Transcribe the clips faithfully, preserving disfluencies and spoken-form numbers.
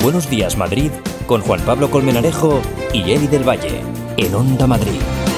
Buenos Días Madrid con Juan Pablo Colmenarejo y Eli del Valle en Onda Madrid.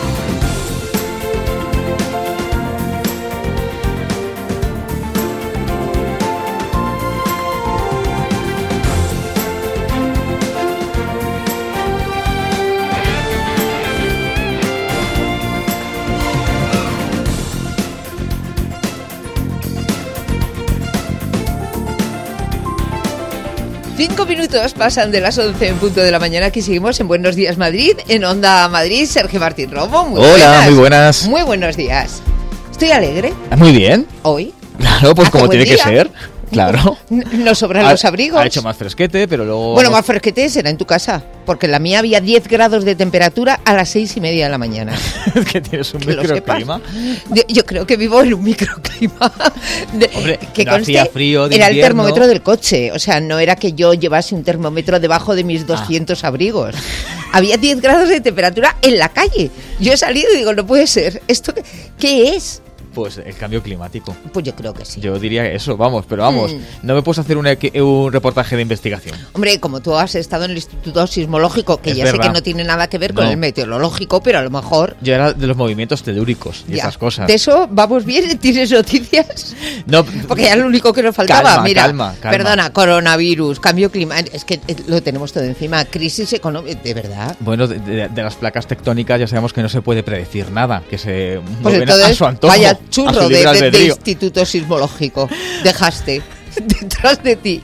Cinco minutos pasan de las once en punto de la mañana. Aquí seguimos en Buenos Días Madrid, en Onda Madrid. Sergio Martín Romo, muy Hola, buenas. muy buenas. Muy buenos días. Estoy alegre. Muy bien. Hoy. Claro, pues Hace como buen tiene día. que ser. Claro. Nos sobran Ha- los abrigos. Ha hecho más fresquete, pero luego... Bueno, más fresquete será en tu casa, porque en la mía había diez grados de temperatura a las seis y media de la mañana. Es que tienes un Que lo microclima. Yo, yo creo que vivo en un microclima. De- Hombre, que no hacía frío de era el invierno. termómetro del coche. O sea, no era que yo llevase un termómetro debajo de mis doscientos abrigos. Había diez grados de temperatura en la calle. Yo he salido y digo, no puede ser. ¿Esto qué, qué es? Pues el cambio climático. Pues yo creo que sí. Yo diría eso, vamos, pero vamos, Mm. no me puedes hacer un, equi- un reportaje de investigación. Hombre, como tú has estado en el Instituto Sismológico, que Es ya sé verdad. que no tiene nada que ver con No. el meteorológico, pero a lo mejor... Yo era de los movimientos telúricos y ya. esas cosas. De eso vamos bien, ¿tienes noticias? No, Porque ya lo único que nos faltaba, Calma, mira, calma, calma. perdona, coronavirus, cambio climático, es que eh, lo tenemos todo encima, crisis económica, de verdad. Bueno, de, de- de las placas tectónicas ya sabemos que no se puede predecir nada, que se Pues mueven a entonces, su antojo. vaya a churro su de, libre de- de albedrío. Instituto Sismológico, dejaste detrás de ti.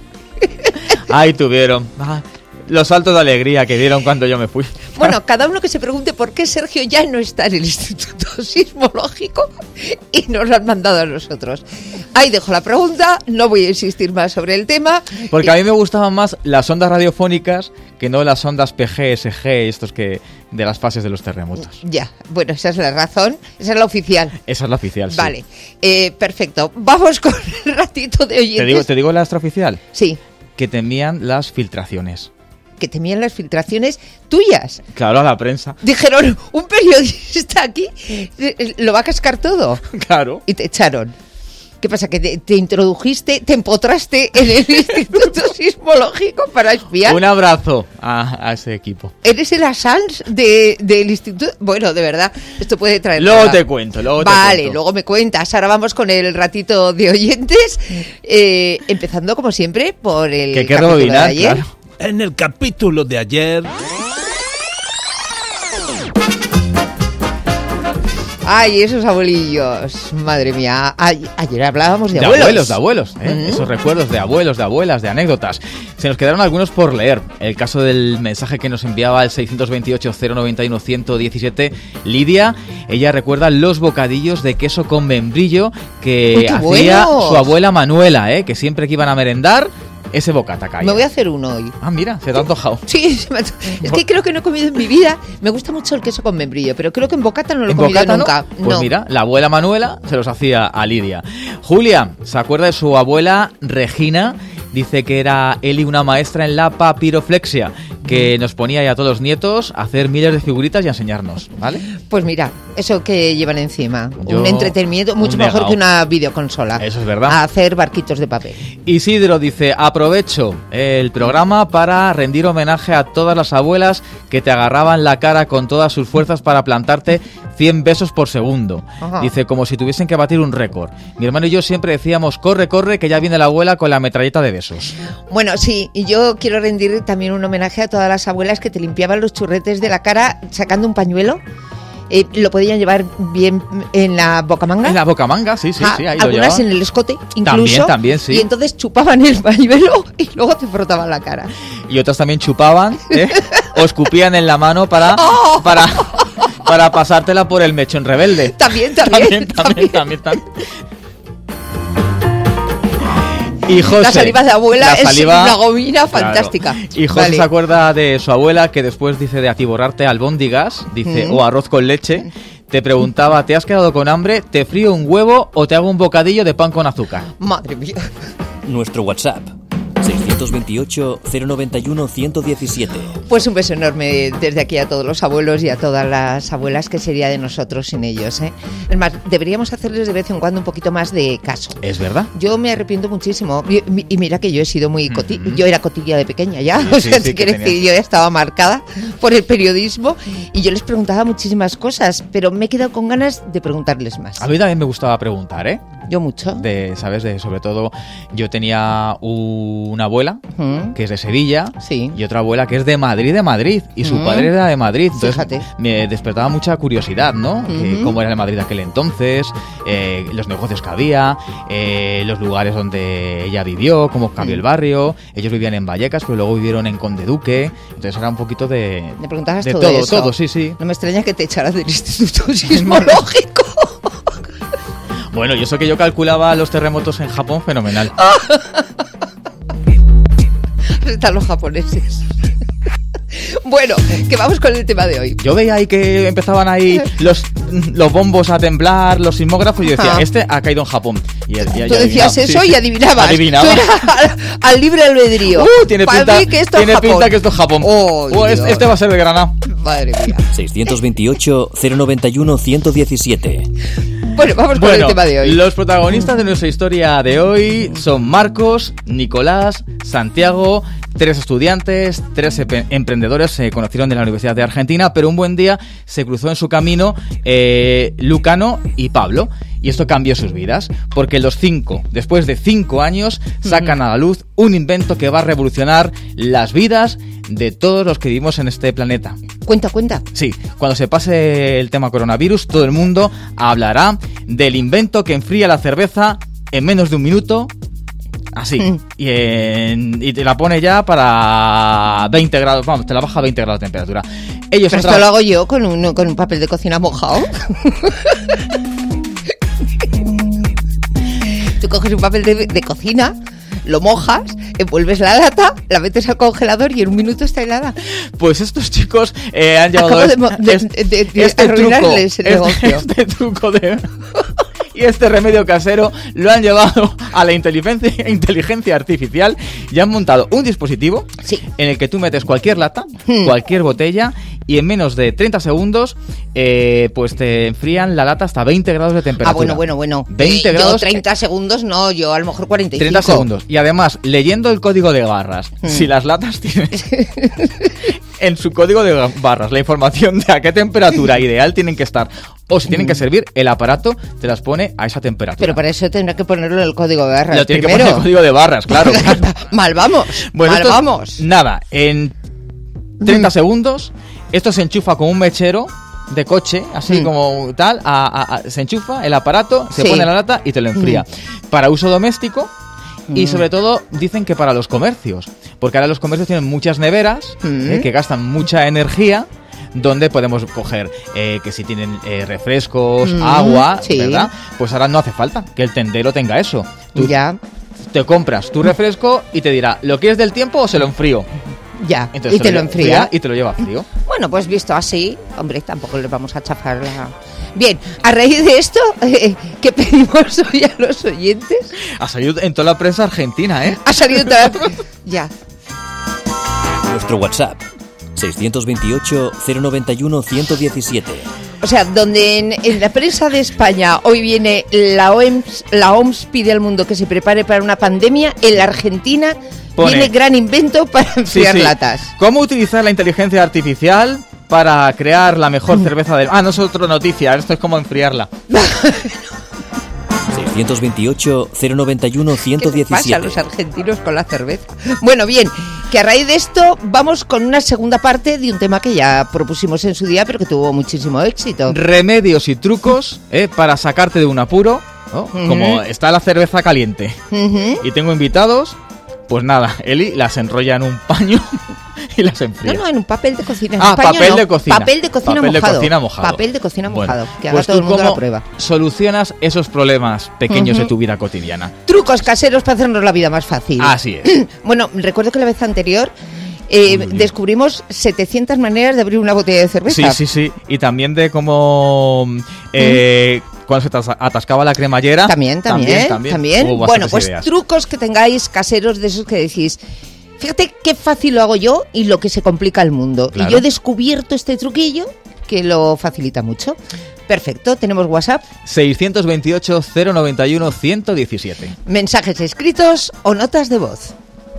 Ahí tuvieron ah, los saltos de alegría que dieron cuando yo me fui. Bueno, cada uno que se pregunte por qué Sergio ya no está en el Instituto Sismológico y nos lo han mandado a nosotros. Ahí dejo la pregunta, no voy a insistir más sobre el tema. Porque a mí me gustaban más las ondas radiofónicas que no las ondas P G, S G, estos que de las fases de los terremotos. Ya, bueno, esa es la razón, esa es la oficial. Esa es la oficial, sí. Vale, eh, perfecto. Vamos con el ratito de oyentes. ¿Te digo, ¿Te digo la extraoficial? Sí, Que temían las filtraciones. que temían las filtraciones tuyas. Claro, a la prensa. Dijeron, un periodista aquí eh, lo va a cascar todo. Claro. Y te echaron. ¿Qué pasa? ¿Que te, te introdujiste, te empotraste en el Instituto Sismológico para espiar? Un abrazo a, a ese equipo. ¿Eres el Assange de, del Instituto? Bueno, de verdad, esto puede traer... Luego nada. te cuento, luego te Vale, cuento. luego me cuentas. Ahora vamos con el ratito de oyentes, eh, empezando como siempre por el Que hay que capítulo de rebobinar, ayer. claro. En el capítulo de ayer... Ay, esos abuelillos, madre mía. Ay, ayer hablábamos de, De abuelos. abuelos, de abuelos, ¿eh? Mm. Esos recuerdos de abuelos, de abuelas, de anécdotas. Se nos quedaron algunos por leer. El caso del mensaje que nos enviaba el seiscientos veintiocho cero noventa y uno ciento diecisiete, Lidia. Ella recuerda los bocadillos de queso con membrillo que ¡Uy, qué hacía buenos! su abuela Manuela, ¿eh? Que siempre que iban a merendar, ese bocata caía. Me voy a hacer uno hoy. Ah, mira, se te ha antojado. Sí, se me ha- es que creo que no he comido en mi vida. Me gusta mucho el queso con membrillo, pero creo que en bocata no lo he ¿En comido bocata, nunca. no? Pues No. mira, la abuela Manuela se los hacía a Lidia. Julia se acuerda de su abuela Regina. Dice que era Eli una maestra en la papiroflexia, que nos ponía ya a todos los nietos a hacer miles de figuritas y a enseñarnos, ¿vale? Pues mira, eso que llevan encima, Yo- un entretenimiento mucho un mejor negao. que una videoconsola. Eso es verdad. A hacer barquitos de papel. Isidro dice, aprovecho el programa para rendir homenaje a todas las abuelas que te agarraban la cara con todas sus fuerzas para plantarte cien besos por segundo. Ajá. Dice, como si tuviesen que batir un récord. Mi hermano y yo siempre decíamos, corre, corre, que ya viene la abuela con la metralleta de besos. Bueno, sí, y yo quiero rendir también un homenaje a todas las abuelas que te limpiaban los churretes de la cara sacando un pañuelo. Eh, lo podían llevar bien en la bocamanga. En la bocamanga, sí, sí, Ah, sí, ahí lo algunas llevaban. en el escote, incluso. También, también, sí. Y entonces chupaban el pañuelo y luego te frotaban la cara. Y otras también chupaban, ¿eh? O escupían en la mano para, ¡Oh! para, para pasártela por el mechón rebelde. También, también, También, también, también, también. Y José, La saliva de abuela la es saliva- una gomina Claro. fantástica. Y José Vale. se acuerda de su abuela que después dice de atiborrarte albóndigas, dice, Mm. o arroz con leche. Te preguntaba, ¿te has quedado con hambre? ¿Te frío un huevo o te hago un bocadillo de pan con azúcar? Madre mía. Nuestro WhatsApp seiscientos veintiocho, cero noventa y uno, ciento diecisiete. Pues un beso enorme desde aquí a todos los abuelos y a todas las abuelas, que sería de nosotros sin ellos, ¿eh? Es más, deberíamos hacerles de vez en cuando un poquito más de caso. ¿Es verdad? Yo me arrepiento muchísimo. Y, y mira que yo he sido muy coti- uh-huh. Yo era cotilla de pequeña ya. Sí, o sea, sí, si quieres decir, yo ya estaba marcada por el periodismo y yo les preguntaba muchísimas cosas, pero me he quedado con ganas de preguntarles más. A mí también me gustaba preguntar, ¿eh? Yo mucho. De, ¿sabes? De, sobre todo, yo tenía una abuela uh-huh. que es de Sevilla sí. y otra abuela que es de Madrid, de Madrid. Y su uh-huh. padre era de Madrid. Entonces Fíjate. Me despertaba mucha curiosidad, ¿no? Uh-huh. Que, cómo era el Madrid de aquel entonces, eh, los negocios que había, eh, los lugares donde ella vivió, cómo cambió uh-huh. el barrio. Ellos vivían en Vallecas, pero luego vivieron en Conde Duque. Entonces era un poquito de... ¿Me preguntabas de todo, todo eso? todo, sí, sí. No me extraña que te echaras del Instituto Sismológico. Bueno, yo sé que yo calculaba los terremotos en Japón fenomenal. Están los japoneses. Bueno, que vamos con el tema de hoy. Yo veía ahí que empezaban ahí los, los bombos a temblar, los sismógrafos, y yo decía, ah. este ha caído en Japón. Y ya, ya Tú decías eso sí, y adivinabas. Adivinaba. Tú eras al, al libre albedrío. Uh, tiene pinta, mí que esto tiene es pinta que esto es Japón. Oh, oh, este, este va a ser de Granada. Madre mía. seiscientos veintiocho, cero noventa y uno, ciento diecisiete. Bueno, vamos con bueno, el tema de hoy. Los protagonistas de nuestra historia de hoy son Marcos, Nicolás, Santiago, tres estudiantes, tres ep- emprendedores, se conocieron de la Universidad de Argentina, pero un buen día se cruzó en su camino eh, Lucano y Pablo. Y esto cambió sus vidas, porque los cinco, después de cinco años, sacan a la luz un invento que va a revolucionar las vidas de todos los que vivimos en este planeta. Cuenta, cuenta. Sí, cuando se pase el tema coronavirus, todo el mundo hablará del invento que enfría la cerveza en menos de un minuto, así, mm. y, en, y te la pone ya para veinte grados, vamos, te la baja a veinte grados de temperatura. Ellos Pero esto tra- lo hago yo con un, con un papel de cocina mojado. Tú coges un papel de, de cocina, lo mojas, envuelves la lata, la metes al congelador y en un minuto está helada. Pues estos chicos eh, han llevado Acabo este, de, de, este, de, de este arruinarles truco, el negocio. Este, este truco de... y este remedio casero lo han llevado a la inteligencia, inteligencia artificial y han montado un dispositivo sí. en el que tú metes cualquier lata, hmm. cualquier botella, y en menos de treinta segundos eh, pues te enfrían la lata hasta veinte grados de temperatura. Ah, bueno, bueno, bueno. veinte eh, grados. Yo treinta segundos, no, yo a lo mejor cuarenta y cinco. treinta segundos. Y además, leyendo el código de barras, hmm. si las latas tienen en su código de barras la información de a qué temperatura ideal tienen que estar, o si tienen que servir, el aparato te las pone a esa temperatura. Pero para eso tendrá que ponerlo en el código de barras. Lo tiene primero. que poner en el código de barras, claro. Mal vamos. Bueno, mal esto es, vamos. Nada, en treinta segundos, esto se enchufa con un mechero de coche, así mm. como tal, a, a, a, se enchufa el aparato, se sí. pone la lata y te lo enfría. Mm. Para uso doméstico. Y sobre todo dicen que para los comercios, porque ahora los comercios tienen muchas neveras mm. eh, que gastan mucha energía, donde podemos coger eh, que si tienen eh, refrescos, mm. agua, sí. ¿verdad? Pues ahora no hace falta que el tendero tenga eso. Tú ya. te compras tu refresco y te dirá, ¿lo quieres del tiempo o se lo enfrío? Ya, entonces y te, te lo enfría. Y te lo lleva frío. Bueno, pues visto así, hombre, tampoco les vamos a chafar la... Bien, a raíz de esto, eh, ¿qué pedimos hoy a los oyentes? Ha salido en toda la prensa argentina, ¿eh? Ha salido en toda la... Ya. Nuestro WhatsApp, seiscientos veintiocho, cero noventa y uno, ciento diecisiete. O sea, donde en, en la prensa de España hoy viene la O M S, la O M S pide al mundo que se prepare para una pandemia, en la Argentina Pone. viene gran invento para enfriar sí, sí. latas. ¿Cómo utilizar la inteligencia artificial para crear la mejor cerveza del... Ah, no es otra noticia, esto es como enfriarla. seiscientos veintiocho, cero noventa y uno, ciento diecisiete. ¿Qué pasa a los argentinos con la cerveza? Bueno, bien, que a raíz de esto vamos con una segunda parte de un tema que ya propusimos en su día, pero que tuvo muchísimo éxito. Remedios y trucos eh, para sacarte de un apuro, ¿no? Uh-huh. Como está la cerveza caliente uh-huh. y tengo invitados, pues nada, Eli las enrolla en un paño y las enfría. No, no, en un papel de cocina. En ah, paño, papel no. de cocina. Papel de cocina papel mojado. De cocina mojado. Papel de cocina bueno, mojado. Que haga pues todo el mundo cómo la prueba. Solucionas esos problemas pequeños uh-huh. de tu vida cotidiana. Trucos caseros para hacernos la vida más fácil. Así es. Bueno, recuerdo que la vez anterior eh, descubrimos setecientas maneras de abrir una botella de cerveza. Sí, sí, sí. Y también de cómo eh, cuando se te atascaba la cremallera. También, también, también. también. Bueno, pues ideas. Trucos que tengáis caseros de esos que decís, fíjate qué fácil lo hago yo y lo que se complica el mundo. Claro. Y yo he descubierto este truquillo que lo facilita mucho. Perfecto, tenemos WhatsApp. seiscientos veintiocho, cero noventa y uno, ciento diecisiete. Mensajes escritos o notas de voz.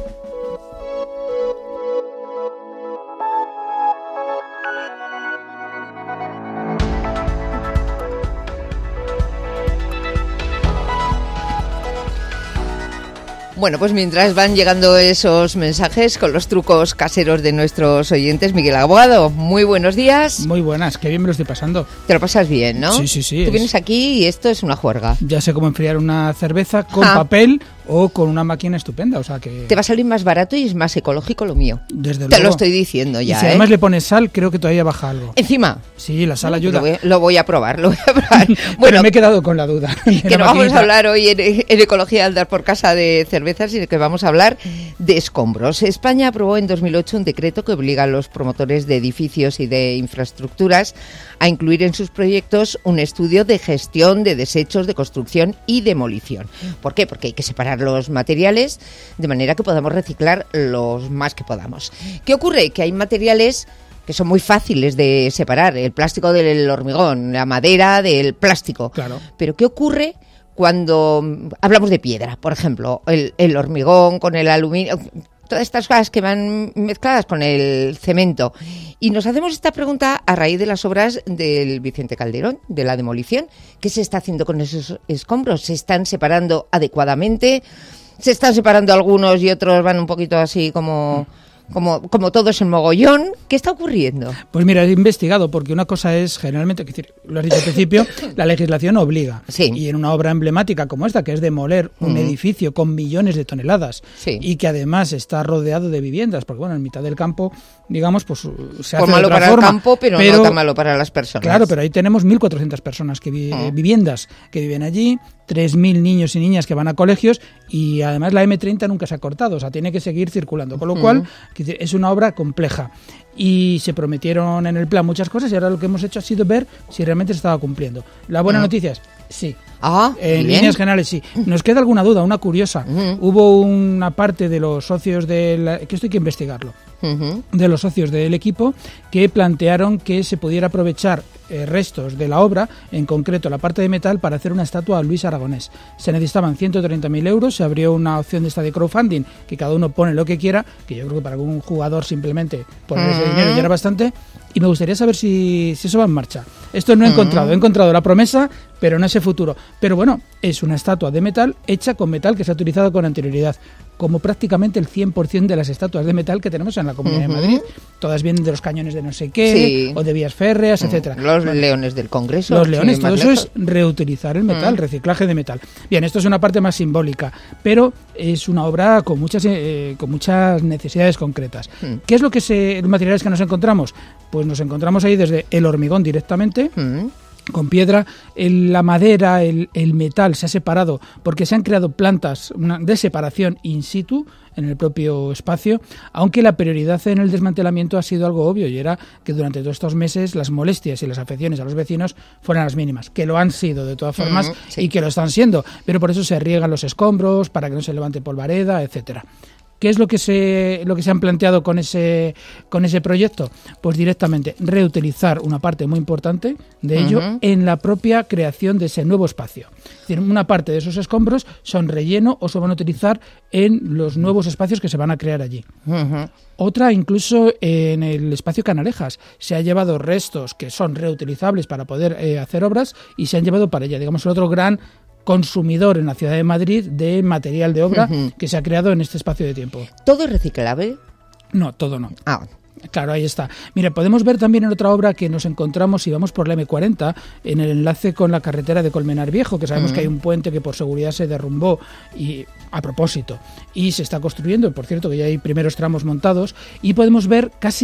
Bueno, pues mientras van llegando esos mensajes con los trucos caseros de nuestros oyentes, Miguel Aguado, muy buenos días. Muy buenas, qué bien me lo estoy pasando. Te lo pasas bien, ¿no? Sí, sí, sí. Tú vienes aquí y esto es una juerga. Ya sé cómo enfriar una cerveza con ah. papel o con una máquina estupenda, o sea que... Te va a salir más barato y es más ecológico lo mío. Desde Te luego. lo estoy diciendo ya, y si ¿eh? además le pones sal, creo que todavía baja algo. ¿Encima? Sí, la sal ayuda. Lo voy, lo voy a probar, lo voy a probar. Bueno, Bueno, me he quedado con la duda. Que no vamos a hablar hoy en, en Ecología al dar por casa de cervezas, sino que vamos a hablar de escombros. España aprobó en dos mil ocho un decreto que obliga a los promotores de edificios y de infraestructuras a incluir en sus proyectos un estudio de gestión de desechos de construcción y demolición. ¿Por qué? Porque hay que separar los materiales de manera que podamos reciclar los más que podamos. ¿Qué ocurre? Que hay materiales que son muy fáciles de separar, el plástico del hormigón, la madera del plástico. Claro. Pero ¿qué ocurre cuando hablamos de piedra, por ejemplo, el, el hormigón con el aluminio, todas estas cosas que van mezcladas con el cemento? Y nos hacemos esta pregunta a raíz de las obras del Vicente Calderón, de la demolición. ¿Qué se está haciendo con esos escombros? ¿Se están separando adecuadamente? ¿Se están separando algunos y otros van un poquito así como... Como, como todo es en mogollón? ¿Qué está ocurriendo? Pues mira, he investigado, porque una cosa es generalmente, es decir, lo has dicho al principio, la legislación obliga. Sí. Y en una obra emblemática como esta, que es demoler un mm. edificio con millones de toneladas, sí. y que además está rodeado de viviendas, porque bueno, en mitad del campo, digamos, pues se hace pues malo de otra para forma, el campo, pero, pero no tan malo para las personas. Claro, pero ahí tenemos mil cuatrocientas personas, que vi, mm. viviendas que viven allí, tres mil niños y niñas que van a colegios, y además la eme treinta nunca se ha cortado, o sea, tiene que seguir circulando, con lo mm. cual es una obra compleja. Y se prometieron en el plan muchas cosas y ahora lo que hemos hecho ha sido ver si realmente se estaba cumpliendo. La buena mm. noticia es sí. Ah, en bien. líneas generales sí. Nos queda alguna duda, una curiosa. Uh-huh. Hubo una parte de los socios del... que esto hay que investigarlo. Uh-huh. De los socios del equipo que plantearon que se pudiera aprovechar eh, restos de la obra, en concreto la parte de metal, para hacer una estatua a Luis Aragonés. Se necesitaban ciento treinta mil euros, se abrió una opción de esta de crowdfunding, que cada uno pone lo que quiera, que yo creo que para algún jugador simplemente poner uh-huh. ese dinero ya era bastante, y me gustaría saber si, si eso va en marcha. Esto no he uh-huh. encontrado, he encontrado la promesa, pero no ese futuro. Pero bueno, es una estatua de metal hecha con metal que se ha utilizado con anterioridad, como prácticamente el cien por ciento de las estatuas de metal que tenemos en la Comunidad uh-huh. de Madrid. Todas vienen de los cañones de no sé qué, sí. o de vías férreas, uh-huh. etcétera. Los bueno, leones del Congreso. Los leones, sí, todo eso lejos. Es reutilizar el metal, uh-huh. reciclaje de metal. Bien, esto es una parte más simbólica, pero es una obra con muchas eh, con muchas necesidades concretas. Uh-huh. ¿Qué es lo que se, los materiales que nos encontramos? Pues nos encontramos ahí desde el hormigón directamente, uh-huh. con piedra, el, la madera, el, el metal se ha separado porque se han creado plantas una, de separación in situ en el propio espacio, aunque la prioridad en el desmantelamiento ha sido algo obvio, y era que durante todos estos meses las molestias y las afecciones a los vecinos fueran las mínimas, que lo han sido de todas formas uh-huh, sí. y que lo están siendo, pero por eso se riegan los escombros para que no se levante polvareda, etcétera. ¿Qué es lo que se lo que se han planteado con ese con ese proyecto? Pues directamente reutilizar una parte muy importante de ello uh-huh. en la propia creación de ese nuevo espacio. Es decir, una parte de esos escombros son relleno o se van a utilizar en los nuevos espacios que se van a crear allí. Uh-huh. Otra, incluso en el espacio Canalejas, se ha llevado restos que son reutilizables para poder eh, hacer obras y se han llevado para ella, digamos, el otro gran consumidor en la ciudad de Madrid de material de obra uh-huh. que se ha creado en este espacio de tiempo. ¿Todo es reciclable? No, todo no. Ah. Claro, ahí está. Mira, podemos ver también en otra obra que nos encontramos si vamos por la eme cuarenta, en el enlace con la carretera de Colmenar Viejo, que sabemos uh-huh. que hay un puente que por seguridad se derrumbó y a propósito, y se está construyendo, por cierto que ya hay primeros tramos montados, y podemos ver casi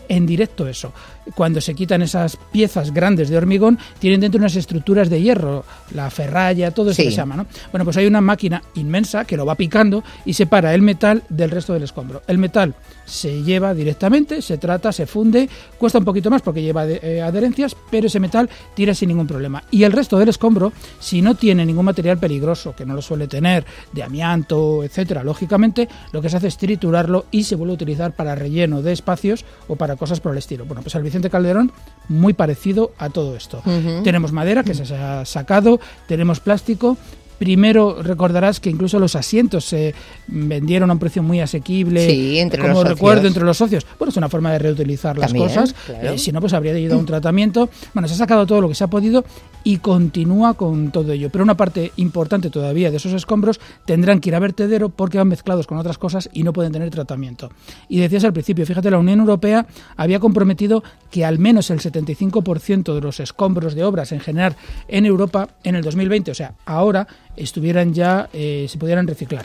en directo eso. Cuando se quitan esas piezas grandes de hormigón, tienen dentro unas estructuras de hierro, la ferralla, todo eso sí. que se llama, ¿no? Bueno, pues hay una máquina inmensa que lo va picando y separa el metal del resto del escombro. El metal se lleva directamente, se trata, se funde, cuesta un poquito más porque lleva de, eh, adherencias, pero ese metal tira sin ningún problema. Y el resto del escombro, si no tiene ningún material peligroso, que no lo suele tener, de amianto, etcétera, lógicamente, lo que se hace es triturarlo y se vuelve a utilizar para relleno de espacios o para cosas por el estilo. Bueno, pues el Vicente Calderón, muy parecido a todo esto. Uh-huh. Tenemos madera que se ha sacado, tenemos plástico. Primero recordarás que incluso los asientos se vendieron a un precio muy asequible, sí, entre como los recuerdo, socios. entre los socios. Bueno, es una forma de reutilizar las También, cosas. Claro. Eh, si no, pues habría ido a un tratamiento. Bueno, se ha sacado todo lo que se ha podido y continúa con todo ello. Pero una parte importante todavía de esos escombros tendrán que ir a vertedero porque van mezclados con otras cosas y no pueden tener tratamiento. Y decías al principio, fíjate, la Unión Europea había comprometido que al menos el setenta y cinco por ciento de los escombros de obras en general en Europa en el dos mil veinte, o sea, ahora, estuvieran ya, eh, se pudieran reciclar.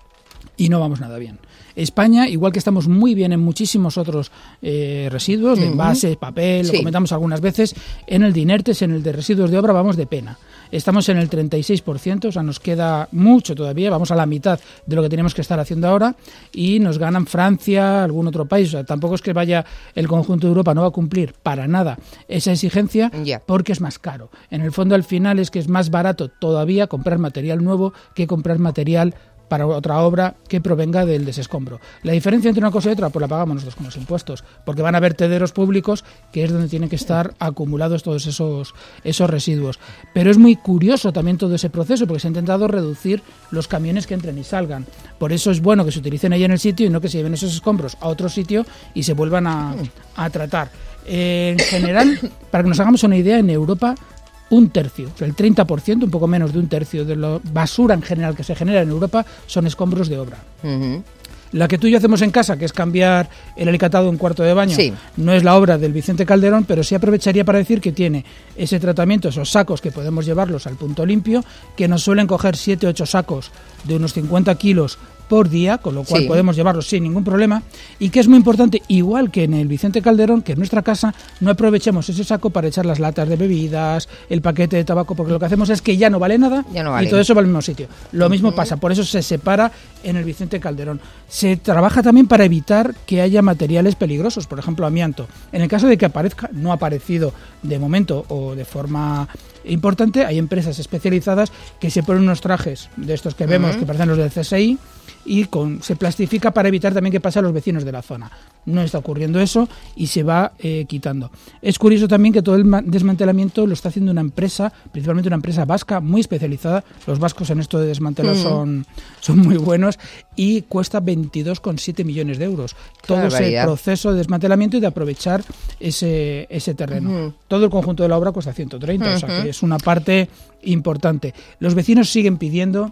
Y no vamos nada bien. España, igual que estamos muy bien en muchísimos otros eh, residuos, de envases, papel, sí. lo comentamos algunas veces, en el de inertes, en el de residuos de obra, vamos de pena. Estamos en el treinta y seis por ciento, o sea, nos queda mucho todavía, vamos a la mitad de lo que tenemos que estar haciendo ahora y nos ganan Francia, algún otro país. O sea, tampoco es que vaya el conjunto de Europa, no va a cumplir para nada esa exigencia yeah. porque es más caro. En el fondo, al final, es que es más barato todavía comprar material nuevo que comprar material para otra obra que provenga del desescombro. La diferencia entre una cosa y otra, pues la pagamos nosotros con los impuestos, porque van a vertederos públicos, que es donde tienen que estar acumulados todos esos, esos residuos. Pero es muy curioso también todo ese proceso, porque se ha intentado reducir los camiones que entren y salgan. Por eso es bueno que se utilicen ahí en el sitio y no que se lleven esos escombros a otro sitio y se vuelvan a, a tratar. Eh, en general, para que nos hagamos una idea, en Europa un tercio, o sea, el treinta por ciento, un poco menos de un tercio de la basura en general que se genera en Europa son escombros de obra. Uh-huh. La que tú y yo hacemos en casa, que es cambiar el alicatado en cuarto de baño, sí. no es la obra del Vicente Calderón, pero sí aprovecharía para decir que tiene ese tratamiento, esos sacos que podemos llevarlos al punto limpio, que nos suelen coger siete u ocho sacos de unos cincuenta kilos por día, con lo cual sí. podemos llevarlos sin ningún problema, y que es muy importante, igual que en el Vicente Calderón, que en nuestra casa no aprovechemos ese saco para echar las latas de bebidas, el paquete de tabaco, porque lo que hacemos es que ya no vale nada ya no vale. y todo eso va al mismo sitio. Lo uh-huh. mismo pasa, por eso se separa en el Vicente Calderón. Se trabaja también para evitar que haya materiales peligrosos, por ejemplo, amianto. En el caso de que aparezca, no ha aparecido de momento o de forma importante, hay empresas especializadas que se ponen unos trajes de estos que vemos, uh-huh. que parecen los del C S I, y con, se plastifica para evitar también que pase a los vecinos de la zona. No está ocurriendo eso y se va eh, quitando. Es curioso también que todo el desmantelamiento lo está haciendo una empresa, principalmente una empresa vasca muy especializada. Los vascos en esto de desmantelar mm. son, son muy buenos y cuesta veintidós coma siete millones de euros. Todo ese proceso de desmantelamiento y de aprovechar ese, ese terreno. Mm. Todo el conjunto de la obra cuesta ciento treinta, uh-huh. o sea que es una parte importante. Los vecinos siguen pidiendo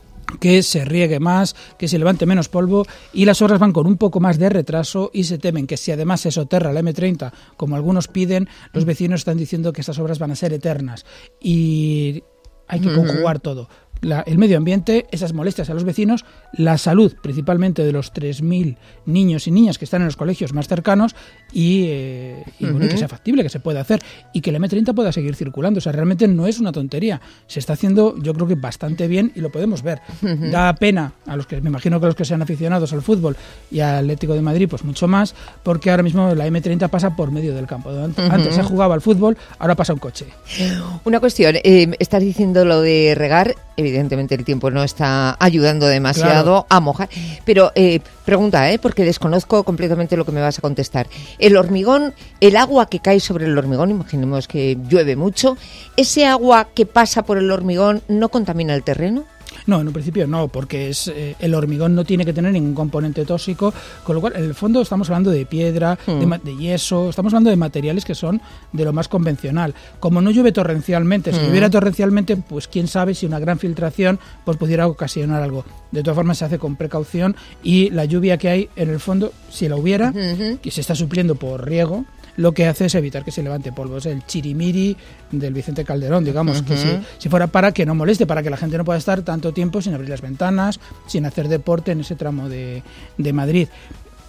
que se riegue más, que se levante menos polvo y las obras van con un poco más de retraso y se temen que si además se soterra la eme treinta, como algunos piden, los vecinos están diciendo que estas obras van a ser eternas y hay que conjugar todo. La, el medio ambiente, esas molestias a los vecinos, la salud principalmente de los tres mil niños y niñas que están en los colegios más cercanos y, eh, y uh-huh. bueno, que sea factible, que se pueda hacer y que el eme treinta pueda seguir circulando. O sea, realmente no es una tontería. Se está haciendo, yo creo que bastante bien y lo podemos ver. Uh-huh. Da pena a los que, me imagino que a los que sean aficionados al fútbol y al Atlético de Madrid, pues mucho más, porque ahora mismo la eme treinta pasa por medio del campo. Antes, uh-huh. antes se jugaba al fútbol, ahora pasa un coche. Una cuestión, eh, estás diciendo lo de regar. Evidentemente el tiempo no está ayudando demasiado claro. a mojar. Pero eh, pregunta, ¿eh? porque desconozco completamente lo que me vas a contestar. El hormigón, el agua que cae sobre el hormigón, imaginemos que llueve mucho, ¿ese agua que pasa por el hormigón no contamina el terreno? No, en un principio no, porque es eh, el hormigón no tiene que tener ningún componente tóxico, con lo cual en el fondo estamos hablando de piedra, mm. de, de yeso, estamos hablando de materiales que son de lo más convencional. Como no llueve torrencialmente, si mm. lloviera torrencialmente, pues quién sabe si una gran filtración pues pudiera ocasionar algo. De todas formas se hace con precaución y la lluvia que hay en el fondo, si la hubiera, mm-hmm. que se está supliendo por riego, lo que hace es evitar que se levante polvo. Es el chirimiri del Vicente Calderón, digamos, uh-huh. que si, si fuera para que no moleste, para que la gente no pueda estar tanto tiempo sin abrir las ventanas, sin hacer deporte en ese tramo de, de Madrid.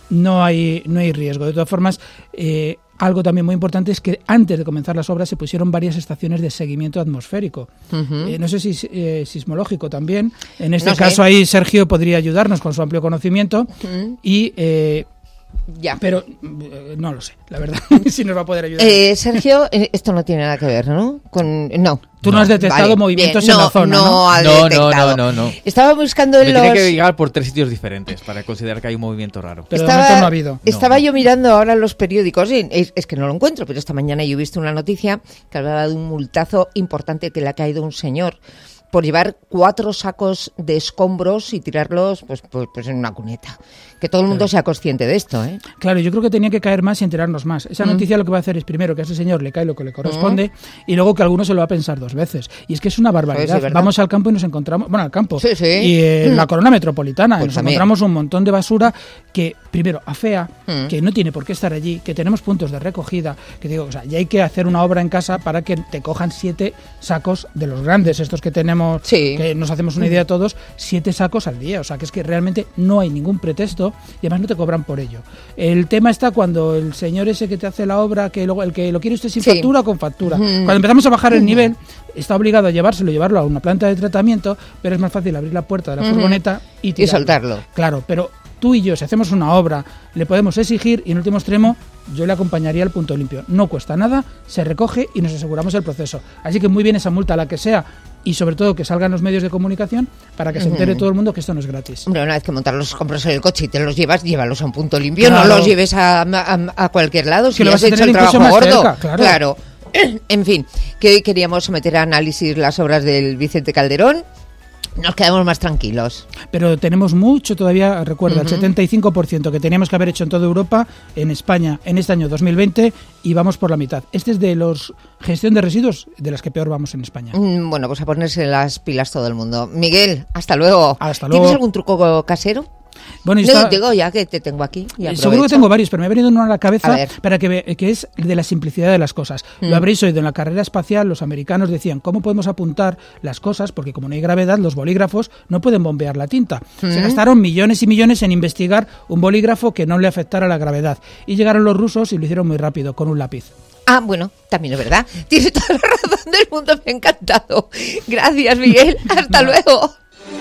no hay, no hay riesgo. De todas formas, eh, algo también muy importante es que antes de comenzar las obras se pusieron varias estaciones de seguimiento atmosférico. Uh-huh. Eh, no sé si eh, sismológico también. En este no caso sé. Ahí Sergio podría ayudarnos con su amplio conocimiento uh-huh. y... Eh, Ya. Pero eh, no lo sé, la verdad, si nos va a poder ayudar. Eh, Sergio, eh, esto no tiene nada que ver, ¿no? Con, no. Tú no, no has detectado vale, movimientos bien, en no, la zona, ¿no? No, no, no, no, no, no. Estaba buscando en Me los... Tiene que llegar por tres sitios diferentes para considerar que hay un movimiento raro. Pero estaba, no ha habido. Estaba no. yo mirando ahora los periódicos, y es, es que no lo encuentro, pero esta mañana yo he visto una noticia que hablaba de un multazo importante que le ha caído a un señor por llevar cuatro sacos de escombros y tirarlos pues, pues, pues en una cuneta. Que todo el mundo claro. sea consciente de esto, ¿eh? Claro, yo creo que tenía que caer más y enterarnos más. Esa mm. noticia lo que va a hacer es, primero, que a ese señor le cae lo que le corresponde mm. y luego que alguno se lo va a pensar dos veces. Y es que es una barbaridad. Sí, Vamos al campo y nos encontramos... Bueno, al campo. Sí, sí. Y en mm. la corona metropolitana. Pues nos también. encontramos un montón de basura que, primero, afea, mm. que no tiene por qué estar allí, que tenemos puntos de recogida, que digo, o sea, ya hay que hacer una obra en casa para que te cojan siete sacos de los grandes, estos que tenemos... Sí. Que nos hacemos una idea todos, siete sacos al día. O sea, que es que realmente no hay ningún pretexto y además no te cobran por ello. El tema está cuando el señor ese que te hace la obra, que luego el que lo quiere usted sin sí. factura o con factura. Mm. Cuando empezamos a bajar el nivel, está obligado a llevárselo, llevarlo a una planta de tratamiento, pero es más fácil abrir la puerta de la mm. furgoneta y tirarlo. Y soltarlo. Claro, pero tú y yo, si hacemos una obra, le podemos exigir y en último extremo yo le acompañaría al punto limpio. No cuesta nada, se recoge y nos aseguramos el proceso. Así que muy bien esa multa, la que sea, y sobre todo que salgan los medios de comunicación para que se entere todo el mundo que esto no es gratis. Hombre, una vez que montar los escombros en el coche y te los llevas, llévalos a un punto limpio, claro. no los lleves a, a, a cualquier lado, si lo has vas a hecho el tener trabajo gordo. Cerca, claro. claro. En fin, que hoy queríamos someter a análisis las obras del Vicente Calderón. Nos quedamos más tranquilos. Pero tenemos mucho todavía, recuerda, uh-huh. el setenta y cinco por ciento que teníamos que haber hecho en toda Europa, en España, en este año dos mil veinte, y vamos por la mitad. Este es de los gestión de residuos de las que peor vamos en España. Mm, bueno, pues a ponerse las pilas todo el mundo. Miguel, hasta luego. Hasta luego. ¿Tienes algún truco casero? Bueno, no, está... digo ya que te tengo aquí. Seguro que tengo varios, pero me ha venido uno a la cabeza a para que, ve, que es de la simplicidad de las cosas. Mm. Lo habréis oído en la carrera espacial, los americanos decían, ¿cómo podemos apuntar las cosas? Porque como no hay gravedad, los bolígrafos no pueden bombear la tinta. Mm. Se gastaron millones y millones en investigar un bolígrafo que no le afectara la gravedad. Y llegaron los rusos y lo hicieron muy rápido, con un lápiz. Ah, bueno, también es verdad. Tienes toda la razón del mundo, me ha encantado. Gracias, Miguel. Hasta no. luego.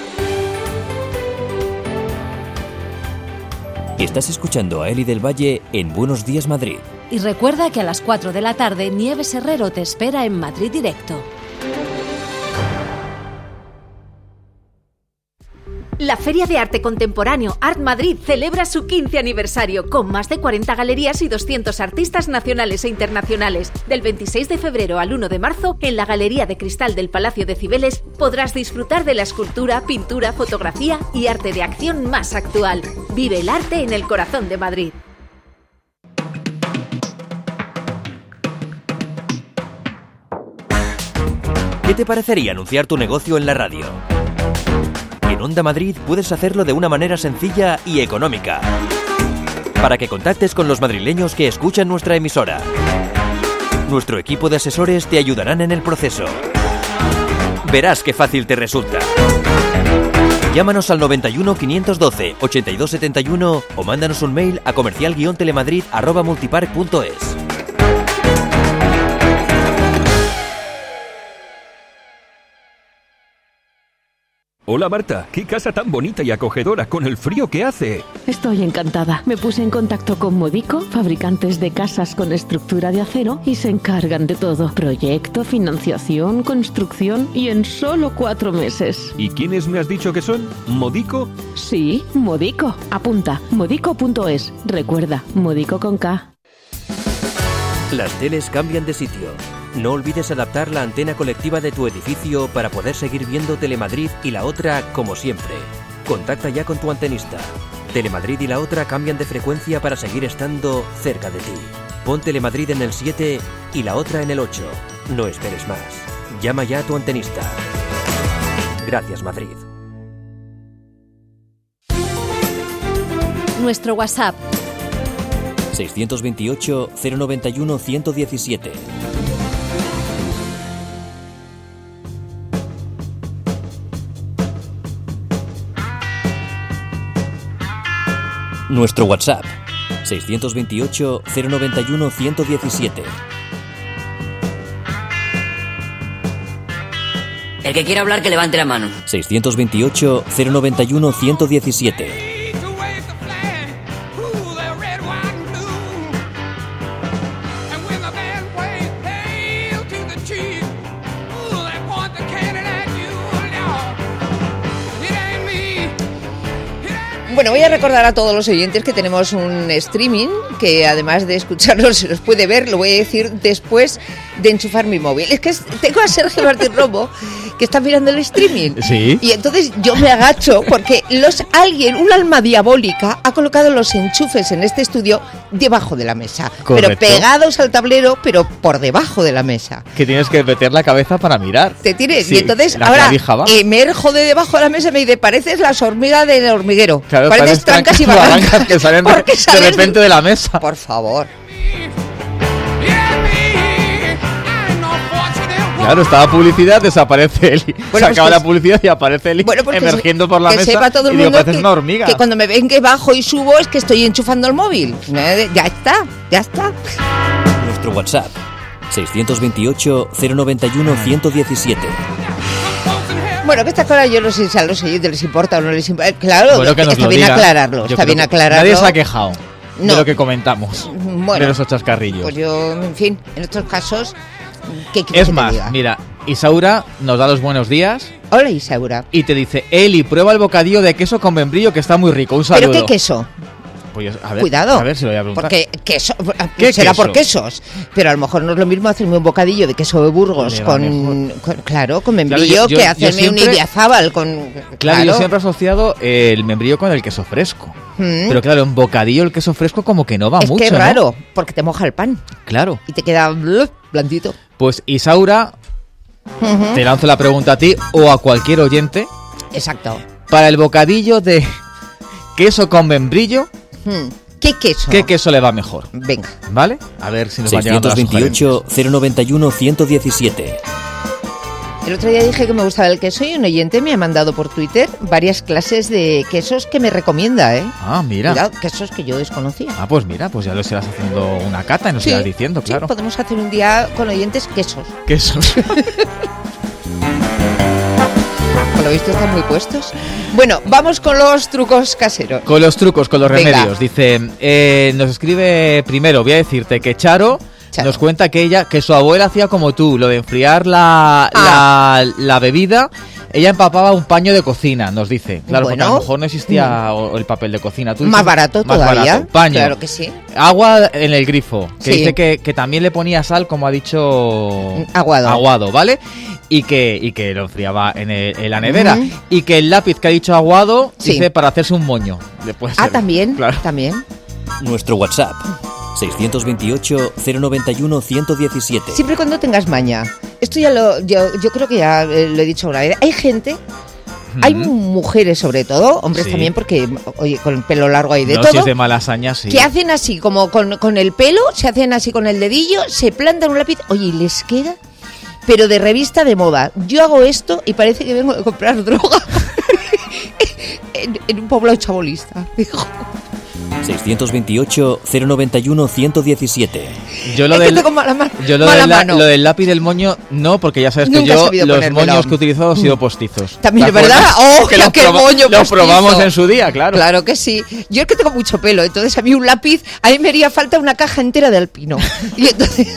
Estás escuchando a Eli del Valle en Buenos Días Madrid. Y recuerda que a las cuatro de la tarde Nieves Herrero te espera en Madrid Directo. La Feria de Arte Contemporáneo Art Madrid celebra su quince aniversario con más de cuarenta galerías y doscientos artistas nacionales e internacionales. Del veintiséis de febrero al uno de marzo, en la Galería de Cristal del Palacio de Cibeles podrás disfrutar de la escultura, pintura, fotografía y arte de acción más actual. Vive el arte en el corazón de Madrid. ¿Qué te parecería anunciar tu negocio en la radio? En Onda Madrid puedes hacerlo de una manera sencilla y económica, para que contactes con los madrileños que escuchan nuestra emisora. Nuestro equipo de asesores te ayudarán en el proceso. Verás qué fácil te resulta. Llámanos al noventa y uno, quinientos doce, ochenta y dos setenta y uno o mándanos un mail a comercial guion telemadrid arroba multipark punto es. Hola Marta, qué casa tan bonita y acogedora con el frío que hace. Estoy encantada. Me puse en contacto con Modico, fabricantes de casas con estructura de acero, y se encargan de todo. Proyecto, financiación, construcción y en solo cuatro meses. ¿Y quiénes me has dicho que son? ¿Modico? Sí, Modico. Apunta, modico punto es. Recuerda, Modico con K. Las teles cambian de sitio. No olvides adaptar la antena colectiva de tu edificio para poder seguir viendo Telemadrid y La Otra como siempre. Contacta ya con tu antenista. Telemadrid y La Otra cambian de frecuencia para seguir estando cerca de ti. Pon Telemadrid en el siete y La Otra en el ocho. No esperes más. Llama ya a tu antenista. Gracias, Madrid. Nuestro WhatsApp seiscientos veintiocho, cero noventa y uno, ciento diecisiete. Nuestro WhatsApp, seiscientos veintiocho, cero noventa y uno, ciento diecisiete. El que quiera hablar, que levante la mano. seiscientos veintiocho, cero noventa y uno, ciento diecisiete. Bueno, voy a recordar a todos los oyentes que tenemos un streaming que además de escucharlo se los puede ver, lo voy a decir después de enchufar mi móvil. Es que es, tengo a Sergio Martín Romo que está mirando el streaming. Sí. Y entonces yo me agacho porque los alguien, un alma diabólica, ha colocado los enchufes en este estudio debajo de la mesa. Correcto. Pero pegados al tablero, pero por debajo de la mesa. Que tienes que meter la cabeza para mirar. ¿Te tienes? Sí, y entonces la ahora clavija va. emerjo de debajo de la mesa y me dice, pareces las hormigas del hormiguero. Claro, pareces trancas y barrancas. Que salen de, Porque sales de repente de la mesa. Por favor. Claro, estaba publicidad, desaparece Eli. Bueno, Se acaba pues la publicidad y aparece Eli bueno, pues emergiendo se, por la que mesa. Sepa todo el y digo, mundo pareces que, una hormiga. que cuando me ven que bajo y subo es que estoy enchufando el móvil. Ya está, ya está. Nuestro WhatsApp, seiscientos veintiocho, cero noventa y uno, ciento diecisiete. Bueno, que esta cosa yo no sé si a los oyentes les importa o no les importa. Claro, Bueno, que nos está lo bien digan. aclararlo. Yo Está creo bien que aclararlo. Nadie se ha quejado No. de lo que comentamos. Bueno, de los chascarrillos. Pues yo, en fin, en estos casos, ¿qué quieres Es que te más, diga? mira, Isaura nos da los buenos días Hola, Isaura. y te dice, Eli, prueba el bocadillo de queso con membrillo que está muy rico. Un saludo. ¿Pero qué queso? Pues, a ver, Cuidado, a ver si lo voy a preguntar. porque queso, ¿Qué será queso? por quesos, pero a lo mejor no es lo mismo hacerme un bocadillo de queso de Burgos Le va con, con- claro, con membrillo, Claro, yo- yo- que yo hacerme siempre- un idiazábal con, Claro, yo siempre he asociado el membrillo con el queso fresco. Mm. Pero claro, en bocadillo el queso fresco como que no va es mucho, que es ¿no? raro, porque te moja el pan Claro. y te queda bluf, blandito. Pues Isaura, Ujú. te lanzo la pregunta a ti o a cualquier oyente. Exacto. Para el bocadillo de queso con membrillo, Hmm. ¿Qué queso? ¿qué queso le va mejor? Venga. ¿Vale? A ver si nos van llegando las seiscientos veintiocho, cero noventa y uno, ciento diecisiete. El otro día dije que me gustaba el queso y un oyente me ha mandado por Twitter varias clases de quesos que me recomienda, ¿eh? Ah, mira. Cuidado, quesos que yo desconocía. Ah, pues mira, pues ya lo estarás haciendo una cata y nos Sí, irás diciendo, sí, claro. podemos hacer un día con oyentes quesos. Quesos. Por lo visto están muy puestos. Bueno, vamos con los trucos caseros. Con los trucos, con los Venga. remedios. Dice, eh, nos escribe primero, voy a decirte que Charo, Charo. nos cuenta que ella, que su abuela hacía como tú, lo de enfriar la, Ah. la, la bebida. Ella empapaba un paño de cocina, nos dice. Claro, porque a Bueno. lo mejor no existía o- el papel de cocina. Tú Más dices- barato más todavía. barato, paño. Claro que sí. Agua en el grifo, que Sí. dice que, que también le ponía sal, como ha dicho... Aguado. Aguado, ¿vale? Y que, y que lo enfriaba en, el- en la nevera. Ujú. Y que el lápiz que ha dicho aguado, Sí. dice para hacerse un moño. Le puede Ah, ser. también, Claro. también. Nuestro WhatsApp, seiscientos veintiocho, cero noventa y uno, ciento diecisiete. Siempre y cuando tengas maña. Esto ya lo, yo, yo creo que ya eh, lo he dicho una vez. Hay gente, hay mujeres sobre todo, hombres Sí. también, porque oye, con el pelo largo hay de no, todo. si es de malas añas, sí. Que hacen así, como con, con el pelo, se hacen así con el dedillo, se plantan un lápiz, oye, y les queda, pero de revista de moda. Yo hago esto y parece que vengo de comprar droga en, en un poblado chabolista. seiscientos veintiocho, cero noventa y uno, ciento diecisiete. Yo lo Es que del, tengo mala ma- yo lo, mala del la- mano. lo del lápiz del moño, no, porque ya sabes que Nunca he yo sabido los ponérmelo. moños que he utilizado han sido postizos. También, ¿Te ¿verdad? acuerdas? ¡Oh, que los qué proba- moño Los postizo! probamos en su día, claro. Claro que sí. Yo es que tengo mucho pelo, entonces a mí un lápiz, a mí me haría falta una caja entera de alpino. Y entonces,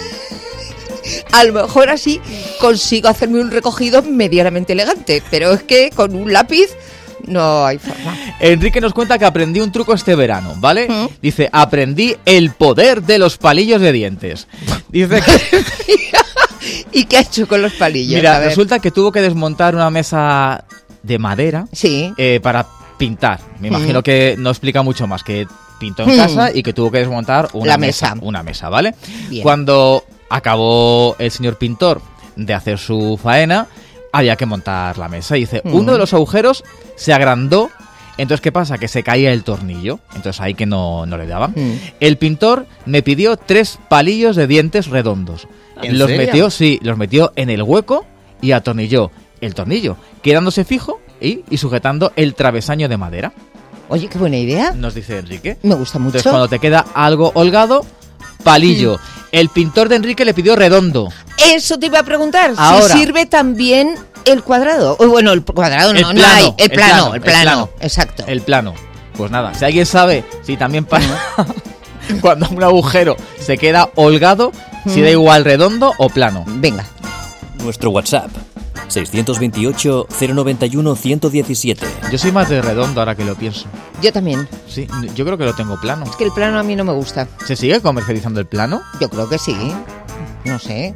a lo mejor así consigo hacerme un recogido medianamente elegante, pero es que con un lápiz no hay forma. Enrique nos cuenta que aprendí un truco este verano, ¿vale? ¿Mm? Dice, aprendí el poder de los palillos de dientes. Dice que... ¿Y qué ha hecho con los palillos? Mira, A ver. resulta que tuvo que desmontar una mesa de madera Sí. eh, para pintar. Me imagino Mm. que no explica mucho más, que pintó en Mm. casa y que tuvo que desmontar una La mesa, mesa. Una mesa, ¿vale? Bien. Cuando acabó el señor pintor de hacer su faena, había que montar la mesa. Y dice, Mm. uno de los agujeros se agrandó. Entonces, ¿qué pasa? Que se caía el tornillo. Entonces ahí que no, no le daban. Mm. El pintor me pidió tres palillos de dientes redondos. ¿En Los serio? metió, sí, los metió en el hueco y atornilló el tornillo, quedándose fijo y, y sujetando el travesaño de madera. Oye, qué buena idea. Nos dice Enrique. Me gusta mucho. Entonces, cuando te queda algo holgado, palillo. Mm. El pintor de Enrique le pidió redondo. Eso te iba a preguntar. Ahora, si sirve también el cuadrado. O bueno, el cuadrado no, el no plano, hay. El, el plano, plano, el plano, el plano. Exacto. El plano. Pues nada, si alguien sabe si también para cuando un agujero se queda holgado, mm. si da igual redondo o plano. Venga. Nuestro WhatsApp. seiscientos veintiocho, cero noventa y uno, ciento diecisiete. Yo soy más de redondo ahora que lo pienso. Yo también. Sí, yo creo que lo tengo plano. Es que el plano a mí no me gusta. ¿Se sigue comercializando el plano? Yo creo que sí. No sé.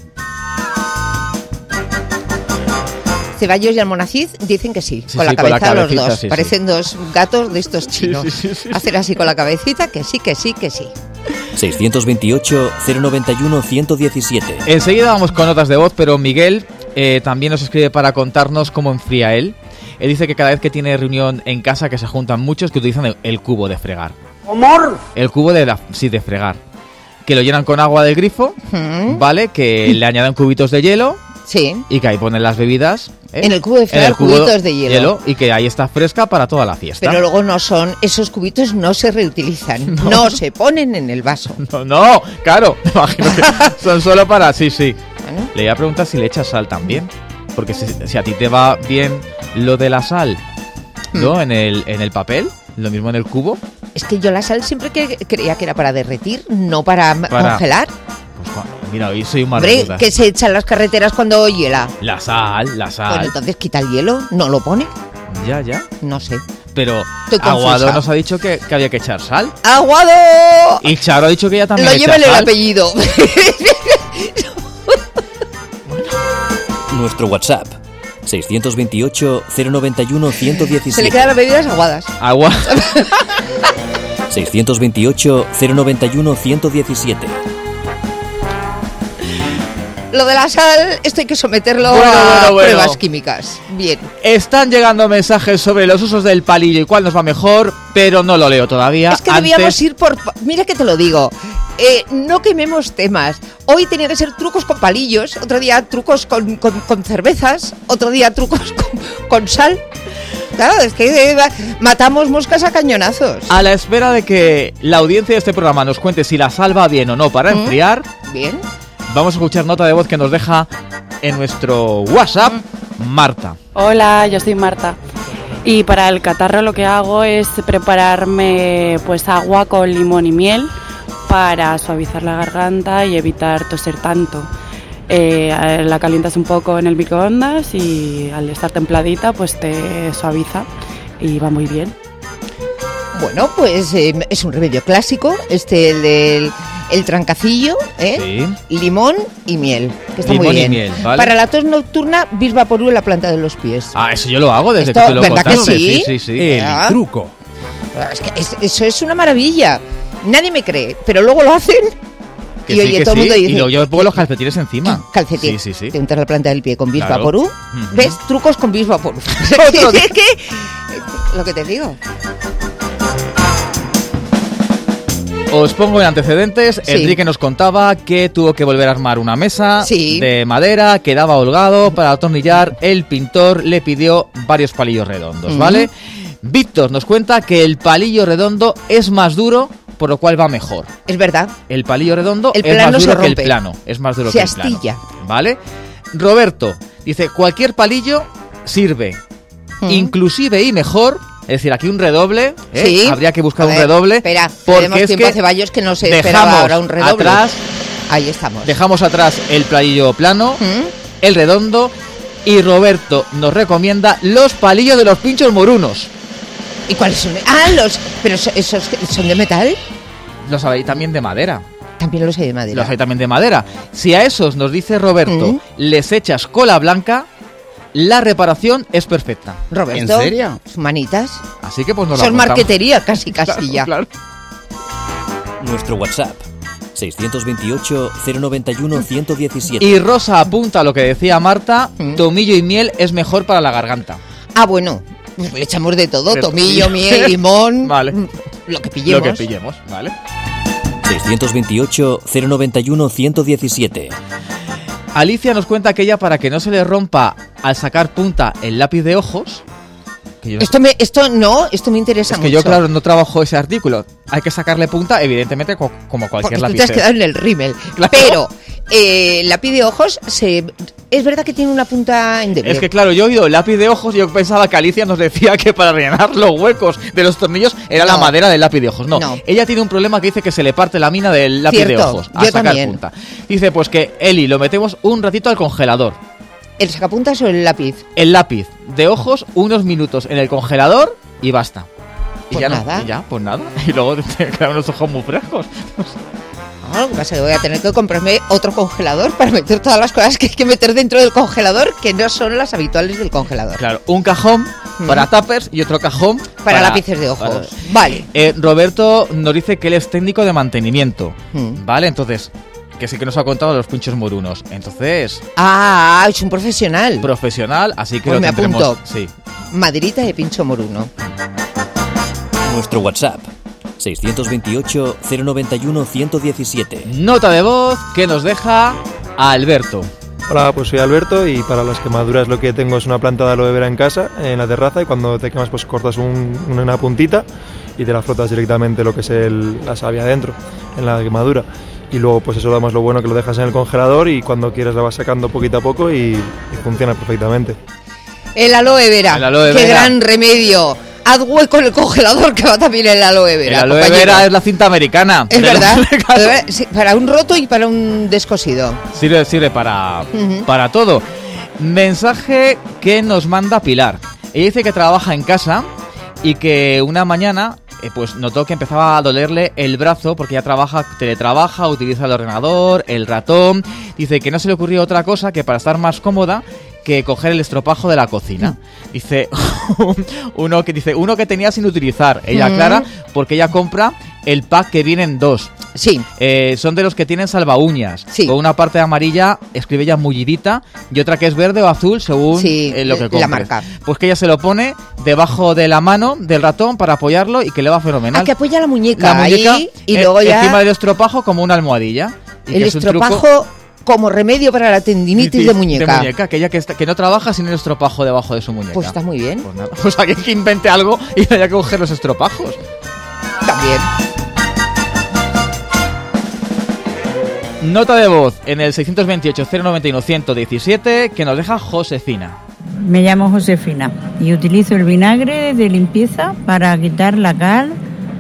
Ceballos y Almonacid dicen que sí, sí con, sí, la cabeza con la los dos. Sí, Parecen sí. dos gatos de estos chinos. Sí, sí, sí, sí, Hacer así con la cabecita, que sí, que sí, que sí. seiscientos veintiocho, cero noventa y uno, ciento diecisiete. Enseguida vamos con notas de voz, pero Miguel eh, también nos escribe para contarnos cómo enfría él. Él dice que cada vez que tiene reunión en casa, que se juntan muchos, que utilizan el, el cubo de fregar. ¿Amor? El cubo de la, sí, de fregar. Que lo llenan con agua del grifo, ¿Mm? ¿vale? Que le añaden cubitos de hielo. Sí. Y que ahí ponen las bebidas. ¿eh? En el cubo de fregar, cubo cubitos de hielo. hielo. Y que ahí está fresca para toda la fiesta. Pero luego no son, esos cubitos no se reutilizan, no, no se ponen en el vaso. No, no, claro, imagino que son solo para, sí, sí. ¿Bueno? Le iba a preguntar si le echas sal también, porque si, si a ti te va bien lo de la sal, ¿no? Mm. En el, en el papel, lo mismo en el cubo. Es que yo la sal siempre que creía que era para derretir, no para, para... congelar. Pues, mira, hoy soy un mal Hombre, ¿qué se echa en las carreteras cuando hiela? La sal, la sal. Bueno, entonces quita el hielo, ¿no lo pone? Ya, ya. No sé. Pero Aguado nos ha dicho que, que había que echar sal. ¡Aguado! Y Charo ha dicho que ella también Lo echa lleva en el sal. apellido. Nuestro WhatsApp. seiscientos veintiocho, cero noventa y uno, ciento diecisiete. Se le quedan las bebidas aguadas. Agua. seiscientos veintiocho, cero noventa y uno, ciento diecisiete. Lo de la sal, esto hay que someterlo bueno, a bueno, bueno. pruebas químicas. Bien. Están llegando mensajes sobre los usos del palillo y cuál nos va mejor, pero no lo leo todavía. Es que Antes... debíamos ir por... Mira que te lo digo. Eh, no quememos temas. Hoy tenía que ser trucos con palillos, otro día trucos con, con, con cervezas, otro día trucos con, con sal. Claro, es que eh, matamos moscas a cañonazos. A la espera de que la audiencia de este programa nos cuente si la sal va bien o no para ¿Mm? enfriar. Bien. Vamos a escuchar nota de voz que nos deja en nuestro WhatsApp Marta. Hola, yo soy Marta. Y para el catarro lo que hago es prepararme pues agua con limón y miel para suavizar la garganta y evitar toser tanto. Eh, la calientas un poco en el microondas y al estar templadita pues te suaviza y va muy bien. Bueno, pues eh, es un remedio clásico, este el del el trancacillo, ¿eh? Sí. Limón y miel, que está limón muy bien. Y miel, ¿vale? Para la tos nocturna, bisvaporú en la planta de los pies. Ah, eso yo lo hago desde Esto, que te lo ¿verdad contaste. que sí? Sí, sí, sí. El ¿verdad? truco. Es que es, eso es una maravilla. Nadie me cree, pero luego lo hacen. Que y sí, oye, que todo el sí. mundo dice... Y luego yo pongo los calcetines encima. Calcetín. Sí, sí, sí. Te untas la planta del pie con bisvaporú. Claro. Uh-huh. ¿Ves? Trucos con bisvaporú. ¿Qué, qué? Lo que te digo. Os pongo en antecedentes. Sí. Enrique nos contaba que tuvo que volver a armar una mesa sí. de madera, quedaba holgado. Para atornillar, el pintor le pidió varios palillos redondos, uh-huh. ¿vale? Víctor nos cuenta que el palillo redondo es más duro, por lo cual va mejor. Es verdad. El palillo redondo el es más duro se que el plano. Es más duro se que el astilla. plano. ¿Vale? Roberto dice, cualquier palillo sirve, uh-huh. inclusive y mejor. Es decir, aquí un redoble, ¿eh? Sí. Habría que buscar ver, un redoble. Espera, porque es tiempo que a Ceballos que no se dejamos esperaba ahora un redoble. Atrás, Ahí estamos. Dejamos atrás el palillo plano, ¿Mm? el redondo, y Roberto nos recomienda los palillos de los pinchos morunos. ¿Y cuáles son? Ah, los... ¿Pero esos son de metal? Los hay también de madera. También los hay de madera. Los hay también de madera. Si a esos, nos dice Roberto, ¿Mm? les echas cola blanca, la reparación es perfecta. Roberto, ¿en serio? Manitas. Así que pues nos son marquetería, casi, casi claro, ya. Claro. Nuestro WhatsApp. seiscientos veintiocho, cero noventa y uno, ciento diecisiete. Y Rosa apunta a lo que decía Marta, ¿Mm? tomillo y miel es mejor para la garganta. Ah, bueno, pues le echamos de todo, de tomillo, miel, limón, vale. lo que pillemos. Lo que pillemos, vale. seiscientos veintiocho, cero noventa y uno, ciento diecisiete. Alicia nos cuenta que ella, para que no se le rompa al sacar punta el lápiz de ojos, que yo... Esto, me, esto no, esto me interesa Es que mucho. yo, claro, no trabajo ese artículo. Hay que sacarle punta, evidentemente, co- como cualquier Porque lápiz. tú te has quedado en el rímel. Claro. Pero eh, el lápiz de ojos, se, es verdad que tiene una punta endeble. Es que claro, yo he oído lápiz de ojos y yo pensaba que Alicia nos decía que para rellenar los huecos de los tornillos era No. la madera del lápiz de ojos. No. No. Ella tiene un problema que dice que se le parte la mina del lápiz Cierto, de ojos. A yo sacar también. punta. Dice pues que Eli, lo metemos un ratito al congelador. ¿El sacapuntas o el lápiz? El lápiz de ojos, unos minutos en el congelador y basta. Y Pues ya no- nada. y ya, pues nada. Y luego te quedan unos ojos muy frescos. No, lo que pasa es que voy a tener que comprarme otro congelador para meter todas las cosas que hay que meter dentro del congelador, que no son las habituales del congelador. Claro, un cajón Mm. para tuppers y otro cajón Para lápices de ojos. para- Vale. Eh, Roberto nos dice que él es técnico de mantenimiento. Mm. Vale, entonces, que sí que nos ha contado los pinchos morunos. Entonces, Ah, es un profesional. profesional, así que Pues lo me tendremos. apunto. Sí. Maderita de pincho moruno. Nuestro WhatsApp, seiscientos veintiocho, cero noventa y uno, ciento diecisiete. Nota de voz que nos deja Alberto. Hola, pues soy Alberto y para las quemaduras lo que tengo es una planta de aloe vera en casa, en la terraza, y cuando te quemas pues cortas un- una puntita y te la frotas directamente lo que es el- la savia dentro, en la quemadura. Y luego pues eso, además lo bueno que lo dejas en el congelador y cuando quieras la vas sacando poquito a poco y, y funciona perfectamente. El aloe vera. El aloe Qué vera. gran remedio. Haz hueco en el congelador que va también el aloe vera. El aloe compañero. vera es la cinta americana. Es Del- verdad. Claro. Aloe vera, sí, para un roto y para un descosido. Sirve, sirve para, Ujú. para todo. Mensaje que nos manda Pilar. Ella dice que trabaja en casa y que una mañana eh, pues notó que empezaba a dolerle el brazo porque ella trabaja, teletrabaja, utiliza el ordenador, el ratón. Dice que no se le ocurrió otra cosa que para estar más cómoda que coger el estropajo de la cocina. Dice uno que dice uno que tenía sin utilizar. Ella Mm. aclara porque ella compra el pack que vienen dos. Sí. Eh, son de los que tienen salva uñas. Sí. Con una parte amarilla, escribe ella mullidita, y otra que es verde o azul según Sí, eh, lo que la compres. marca. Pues que ella se lo pone debajo de la mano del ratón para apoyarlo y que le va fenomenal. Ah, que apoya la muñeca, La muñeca ahí y eh, luego ya encima del estropajo como una almohadilla. Y el que es un truco estropajo como remedio para la tendinitis de muñeca. que ella que, está- que no trabaja sin el estropajo debajo de su muñeca. Pues está muy bien. Pues nada, pues alguien que invente algo y haya que coger los estropajos. También. Nota de voz en el seiscientos veintiocho, cero noventa y uno, ciento diecisiete que nos deja Josefina. Me llamo Josefina y utilizo el vinagre de limpieza para quitar la cal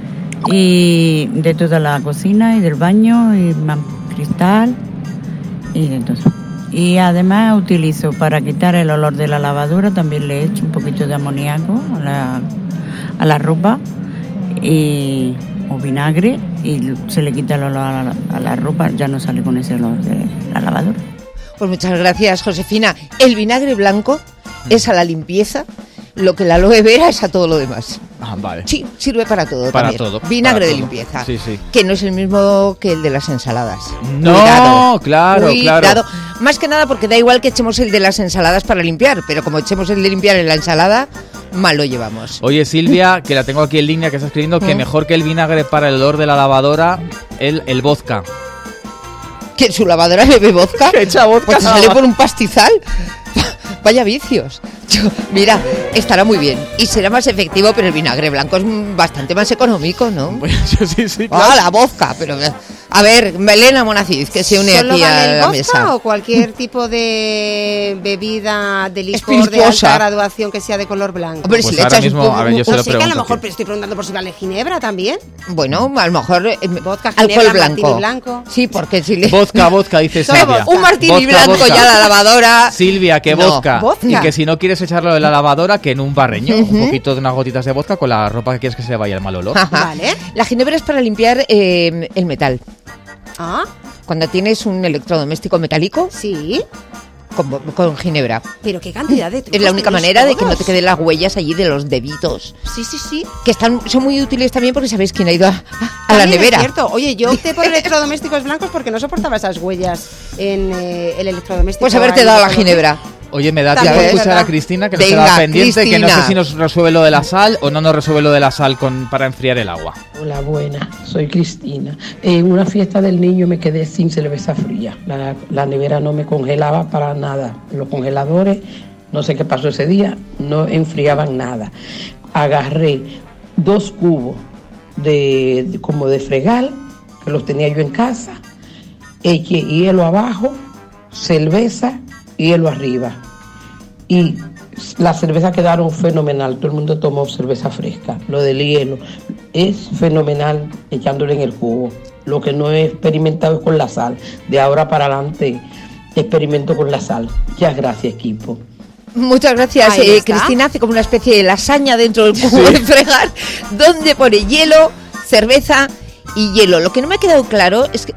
y de toda la cocina y del baño y más cristal y de todo. Y además utilizo para quitar el olor de la lavadora, también le echo un poquito de amoníaco a la, a la ropa y, o vinagre y se le quita el olor a la, a la ropa, ya no sale con ese olor de la lavadora. Pues muchas gracias, Josefina. El vinagre blanco es a la limpieza lo que la aloe vera es a todo lo demás. Ah, vale. Sí, sirve para todo Para también. todo, Vinagre para de todo. limpieza. Sí, sí. Que no es el mismo que el de las ensaladas. No, Cuidado. claro, Cuidado. claro. Más que nada porque da igual que echemos el de las ensaladas para limpiar, pero como echemos el de limpiar en la ensalada, mal lo llevamos. Oye, Silvia, que la tengo aquí en línea, que está escribiendo que Mm. mejor que el vinagre para el olor de la lavadora, el, el vodka. ¿Que en su lavadora bebe vodka? Que echa vodka Pues te nada sale más. por un pastizal. Vaya vicios. Yo- mira, estará muy bien y será más efectivo, pero el vinagre blanco es mm, bastante más económico, ¿no? sí, sí, Ah, la vodka, pero a ver, Melena Monacid, que se une ¿Solo aquí vale a el la vodka mesa. o cualquier tipo de bebida de licor de Espirituosa. alta graduación que sea de color blanco? Hombre, si Pues le ahora echas un mismo, poco- a ver, yo se O lo sí, que a lo pregunto. mejor aquí. pero estoy preguntando por si vale ginebra también. Bueno, a lo mejor eh, Vodka, alcohol ginebra, blanco. martini blanco. Sí, porque si le Vodka, vodka, dice Solo Silvia. un martini Vodka, blanco vodka. ya a la lavadora. Silvia, que No. vodka. Vodka. Y que si no quieres echarlo en la lavadora, que en un barreño. Ujú. Un poquito de unas gotitas de vodka con la ropa que quieres que se le vaya el mal olor. Ajá. Vale. La ginebra es para limpiar eh, el metal. Ah, Cuando tienes un electrodoméstico metálico, sí. con, con ginebra. Pero qué cantidad de Es trucos la única tenéis manera de que no todos. te queden las huellas allí de los deditos. Sí, sí, sí. Que están, son muy útiles también porque sabéis quién ha ido a, a la También nevera. Es cierto. Oye, yo opté por electrodomésticos blancos porque no soportaba esas huellas en eh, el electrodoméstico. Pues haberte ahí dado de la color. ginebra. Oye, me da También tiempo es escuchar verdad. a Cristina, que nos Venga, queda pendiente, que no sé Cristina. si nos resuelve lo de la sal o no nos resuelve lo de la sal con, para enfriar el agua. Hola, buenas, soy Cristina. En una fiesta del niño me quedé sin cerveza fría. La, la nevera no me congelaba para nada. Los congeladores No sé qué pasó ese día, no enfriaban nada. Agarré dos cubos de, de como de fregal, que los tenía yo en casa, eché hielo abajo, cerveza y hielo arriba. Y las cervezas quedaron fenomenal, todo el mundo tomó cerveza fresca. Lo del hielo es fenomenal echándole en el cubo. Lo que no he experimentado es con la sal. De ahora para adelante experimento con la sal. Muchas gracias, equipo. Muchas gracias, eh, Cristina. Hace como una especie de lasaña dentro del cubo sí. de fregar, donde pone hielo, cerveza y hielo. Lo que no me ha quedado claro es que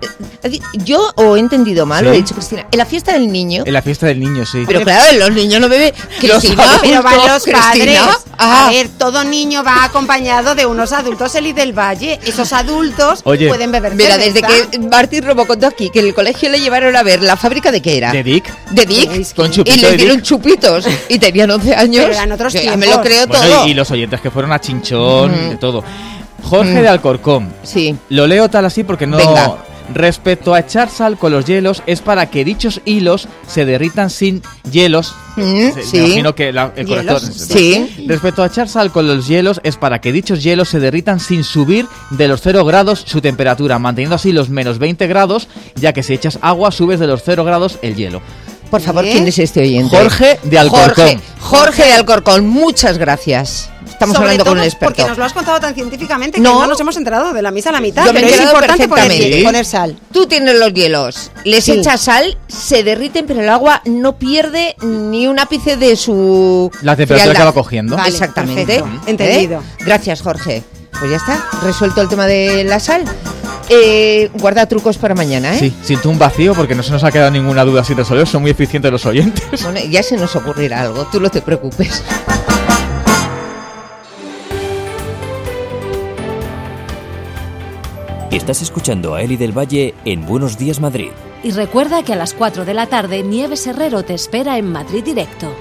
yo o he entendido mal, sí. lo he dicho Cristina, en la fiesta del niño. En la fiesta del niño, sí. Pero claro, los niños no beben. Cristina, pero van los Cristina. padres. Ah. A ver, todo niño va acompañado de unos adultos Eli del Valle. Esos adultos Oye, pueden beber mira, cerveza. desde que Martín Romo contó aquí que en el colegio le llevaron a ver la fábrica de qué era. De Dick. De Dick. Con chupito y le de dieron Dick. chupitos. Y tenían once años. Pero eran otros Yo ya tiempos. me lo creo Bueno, todo. y, y los oyentes que fueron a Chinchón, Mm. de todo. Jorge Mm. de Alcorcón. Sí. Lo leo tal así porque no... Venga. Respecto a echar sal con los hielos, es para que dichos hilos se derritan sin hielos. Mm, Se- sí. Me imagino que la- el Hielos, corrector... sí. Respecto a echar sal con los hielos, es para que dichos hielos se derritan sin subir de los cero grados su temperatura, manteniendo así los menos veinte grados, ya que si echas agua subes de los cero grados el hielo. Por favor, ¿Eh? ¿quién es este oyente? Jorge de Alcorcón. Jorge, Jorge de Alcorcón, muchas gracias. Estamos Sobre hablando todo con un experto. porque nos lo has contado tan científicamente que No. no nos hemos enterado de la misa a la mitad. Yo me he Pero es enterado importante poner, perfectamente. Sí. poner sal. Tú tienes los hielos, les Sí. echas sal, se derriten, pero el agua no pierde ni un ápice de su La temperatura frialdad. que va cogiendo. Vale, Exactamente. perfecto. Entendido. ¿Eh? Gracias, Jorge. Pues ya está, resuelto el tema de la sal. Eh, guarda trucos para mañana, ¿eh? Sí, siento un vacío porque no se nos ha quedado ninguna duda sin resolver, son muy eficientes los oyentes. Bueno, ya se nos ocurrirá algo, tú no te preocupes. Estás escuchando a Eli del Valle en Buenos Días Madrid. Y recuerda que a las cuatro de la tarde Nieves Herrero te espera en Madrid Directo.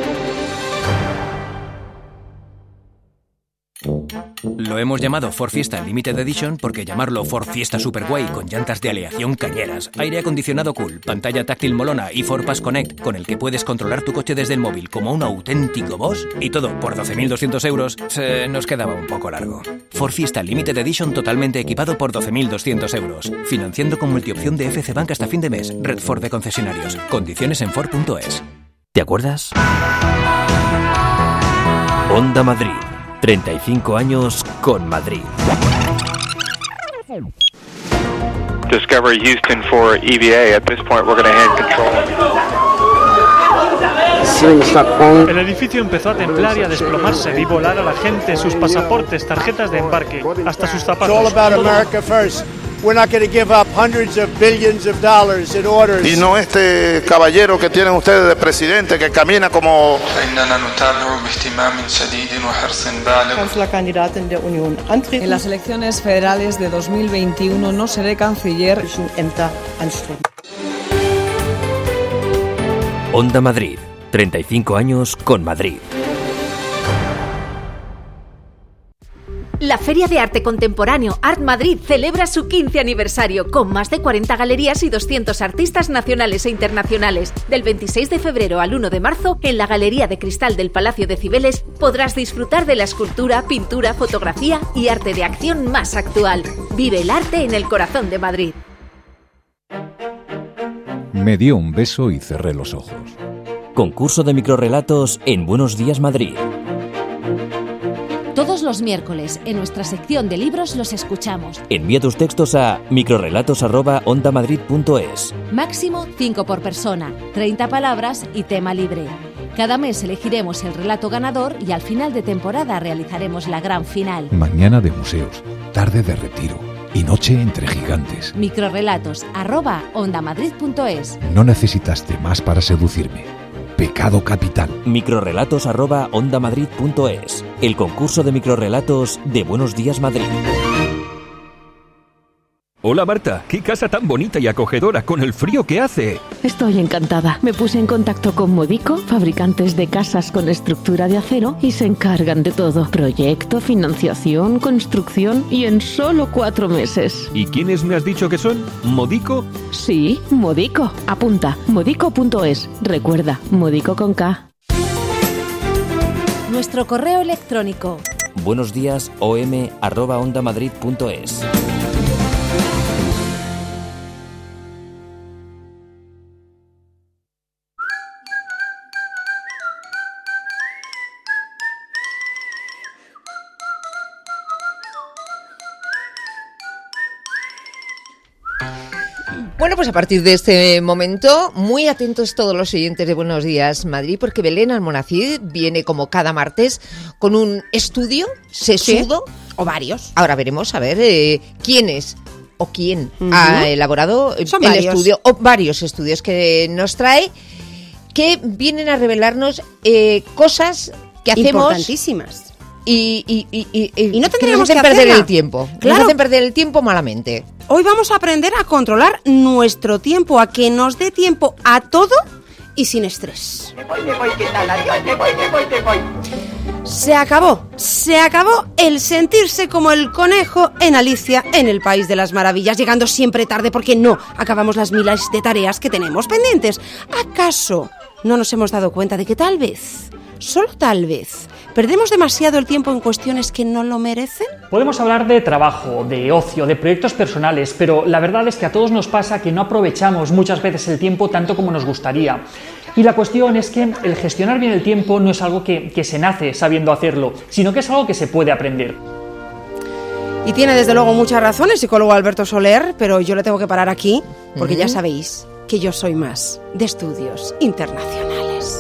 Lo hemos llamado Ford Fiesta Limited Edition porque llamarlo Ford Fiesta Superguay con llantas de aleación cañeras, aire acondicionado cool, pantalla táctil molona y Ford Pass Connect con el que puedes controlar tu coche desde el móvil como un auténtico boss y todo por doce mil doscientos euros, se nos quedaba un poco largo. Ford Fiesta Limited Edition totalmente equipado por doce mil doscientos euros, financiando con multiopción de F C Bank hasta fin de mes, Red Ford de concesionarios, condiciones en Ford punto es. ¿Te acuerdas? Onda Madrid. treinta y cinco años con Madrid. Discovery Houston for E V A. At this point, we're going to hand control. El edificio empezó a temblar y a desplomarse. Vi volar a la gente, sus pasaportes, tarjetas de embarque, hasta sus zapatos. It's all about America first. We're not going to give up hundreds of billions of dollars in orders. Y no este caballero que tienen ustedes de presidente que camina como... En las elecciones federales de dos mil veintiuno no seré canciller. Onda Madrid. treinta y cinco años con Madrid. La Feria de Arte Contemporáneo Art Madrid celebra su quince aniversario con más de cuarenta galerías y doscientos artistas nacionales e internacionales. Del veintiséis de febrero al uno de marzo, en la Galería de Cristal del Palacio de Cibeles, podrás disfrutar de la escultura, pintura, fotografía y arte de acción más actual. Vive el arte en el corazón de Madrid. Me dio un beso y cerré los ojos. Concurso de microrrelatos en Buenos Días Madrid. Todos los miércoles, en nuestra sección de libros, los escuchamos. Envía tus textos a microrrelatos arroba ondamadrid punto es. Máximo cinco por persona, treinta palabras y tema libre. Cada mes elegiremos el relato ganador y al final de temporada realizaremos la gran final. Mañana de museos, tarde de retiro y noche entre gigantes. Microrrelatos arroba ondamadrid punto es. No necesitaste más para seducirme. Pecado capital. Microrrelatos arroba ondamadrid punto es. El concurso de microrrelatos de Buenos Días Madrid. Hola Marta, qué casa tan bonita y acogedora con el frío que hace. Estoy encantada. Me puse en contacto con Modico, fabricantes de casas con estructura de acero, y se encargan de todo. Proyecto, financiación, construcción y en solo cuatro meses. ¿Y quiénes me has dicho que son? ¿Modico? Sí, Modico. Apunta, modico punto es. Recuerda, Modico con K. Nuestro correo electrónico. Buenos días, om arroba ondamadrid punto es. Bueno, pues a partir de este momento, muy atentos todos los oyentes de Buenos Días Madrid, porque Belén Almonacid viene como cada martes con un estudio sesudo. Sí, o varios. Ahora veremos, a ver, eh, quién es o quién uh-huh. ha elaborado Son el varios. estudio, o varios estudios que nos trae, que vienen a revelarnos eh, cosas que hacemos... Importantísimas. Y, y, y, y, y no que tendríamos nos hacen que perder hacerla. el tiempo. Claro. Nos hacen perder el tiempo malamente. Hoy vamos a aprender a controlar nuestro tiempo, a que nos dé tiempo a todo y sin estrés. Me voy, me voy, ¿qué tal? Adiós, me voy, me voy, me voy. Se acabó, se acabó el sentirse como el conejo en Alicia en el País de las Maravillas, llegando siempre tarde porque no acabamos las miles de tareas que tenemos pendientes. ¿Acaso no nos hemos dado cuenta de que tal vez, solo tal vez, perdemos demasiado el tiempo en cuestiones que no lo merecen? Podemos hablar de trabajo, de ocio, de proyectos personales, pero la verdad es que a todos nos pasa que no aprovechamos muchas veces el tiempo tanto como nos gustaría. Y la cuestión es que el gestionar bien el tiempo no es algo que, que se nace sabiendo hacerlo, sino que es algo que se puede aprender. Y tiene desde luego mucha razón el psicólogo Alberto Soler, pero yo le tengo que parar aquí, porque uh-huh. ya sabéis que yo soy más de estudios internacionales.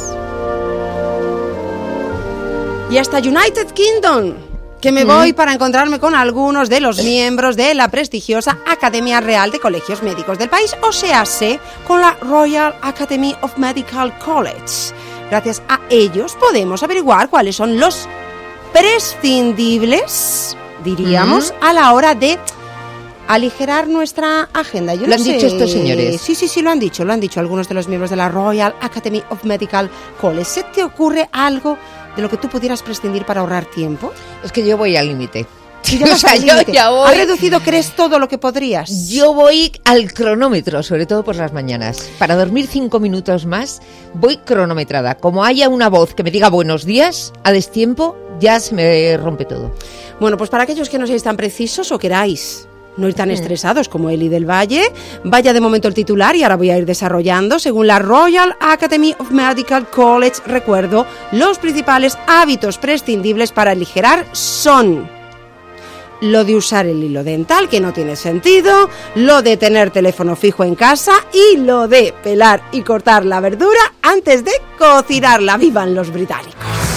Y hasta United Kingdom, que me voy para encontrarme con algunos de los miembros de la prestigiosa Academia Real de Colegios Médicos del país, o sea, sé, con la Royal Academy of Medical College. Gracias a ellos podemos averiguar cuáles son los prescindibles, diríamos, uh-huh. a la hora de aligerar nuestra agenda. Yo ¿Lo no han sé. dicho estos señores? Sí, sí, sí, lo han dicho, lo han dicho algunos de los miembros de la Royal Academy of Medical College. ¿Se te ocurre algo de lo que tú pudieras prescindir para ahorrar tiempo? Es que yo voy al límite. Sí, o sea, yo ya voy. ¿Has reducido, crees, todo lo que podrías? Yo voy al cronómetro, sobre todo por las mañanas. Para dormir cinco minutos más, voy cronometrada. Como haya una voz que me diga buenos días, a destiempo, ya se me rompe todo. Bueno, pues para aquellos que no seáis tan precisos o queráis no ir tan estresados como Eli del Valle, vaya de momento el titular y ahora voy a ir desarrollando. Según la Royal Academy of Medical College, recuerdo, los principales hábitos prescindibles para aligerar son lo de usar el hilo dental, que no tiene sentido, lo de tener teléfono fijo en casa y lo de pelar y cortar la verdura antes de cocinarla. ¡Vivan los británicos!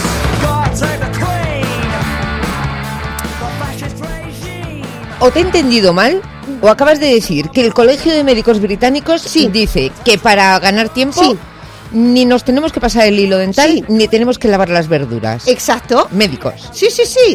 ¿O te he entendido mal? ¿O acabas de decir que el Colegio de Médicos Británicos sí dice que para ganar tiempo sí. ni nos tenemos que pasar el hilo dental sí. ni tenemos que lavar las verduras? Exacto. Médicos. Sí, sí, sí.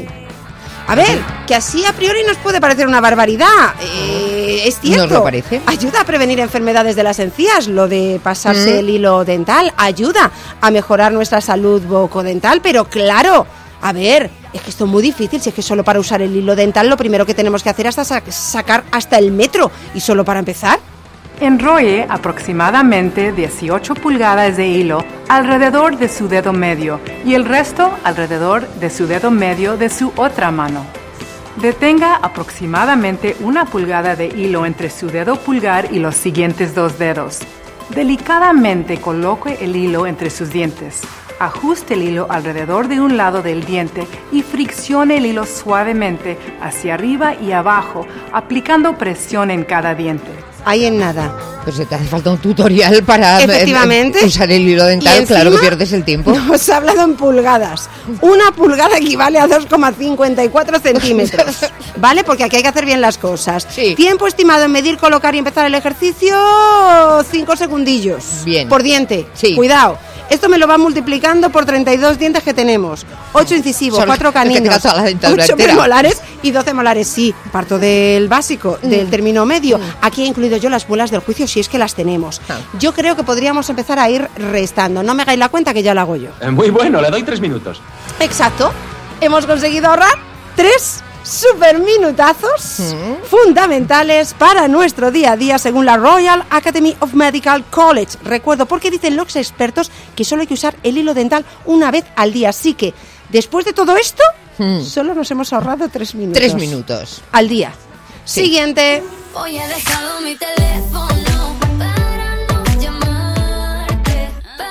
A ver, que así a priori nos puede parecer una barbaridad. Eh, es cierto. ¿Nos lo parece? Ayuda a prevenir enfermedades de las encías, lo de pasarse mm. el hilo dental. Ayuda a mejorar nuestra salud bucodental, pero claro, a ver, es que esto es muy difícil. Si es que solo para usar el hilo dental lo primero que tenemos que hacer es hasta sac- sacar hasta el metro. Y solo para empezar. Enrolle aproximadamente dieciocho pulgadas de hilo alrededor de su dedo medio y el resto alrededor de su dedo medio de su otra mano. Detenga aproximadamente una pulgada de hilo entre su dedo pulgar y los siguientes dos dedos. Delicadamente coloque el hilo entre sus dientes. Ajuste el hilo alrededor de un lado del diente y friccione el hilo suavemente hacia arriba y abajo, aplicando presión en cada diente. Ahí en nada. Pues te hace falta un tutorial para efectivamente eh, usar el hilo dental, claro que pierdes el tiempo. Nos ha hablado en pulgadas. Una pulgada equivale a dos coma cincuenta y cuatro centímetros. ¿Vale? Porque aquí hay que hacer bien las cosas. Sí. Tiempo estimado en medir, colocar y empezar el ejercicio, cinco segundillos. Bien. Por diente. Sí. Cuidado. Esto me lo va multiplicando por treinta y dos dientes que tenemos. ocho incisivos, Son cuatro caninos, ocho premolares y doce molares. Sí, parto del básico, mm. del término medio. Mm. Aquí he incluido yo las muelas del juicio si es que las tenemos. Ah. Yo creo que podríamos empezar a ir restando. No me hagáis la cuenta que ya la hago yo. Eh, muy bueno, le doy tres minutos. Exacto. Hemos conseguido ahorrar tres super minutazos mm. fundamentales para nuestro día a día según la Royal Academy of Medical College. Recuerdo, porque dicen los expertos que solo hay que usar el hilo dental una vez al día. Así que Después de todo esto, Hmm. solo nos hemos ahorrado tres minutos. Tres minutos. Al día. Sí. Siguiente. Hoy he dejado mi teléfono para no llamarte.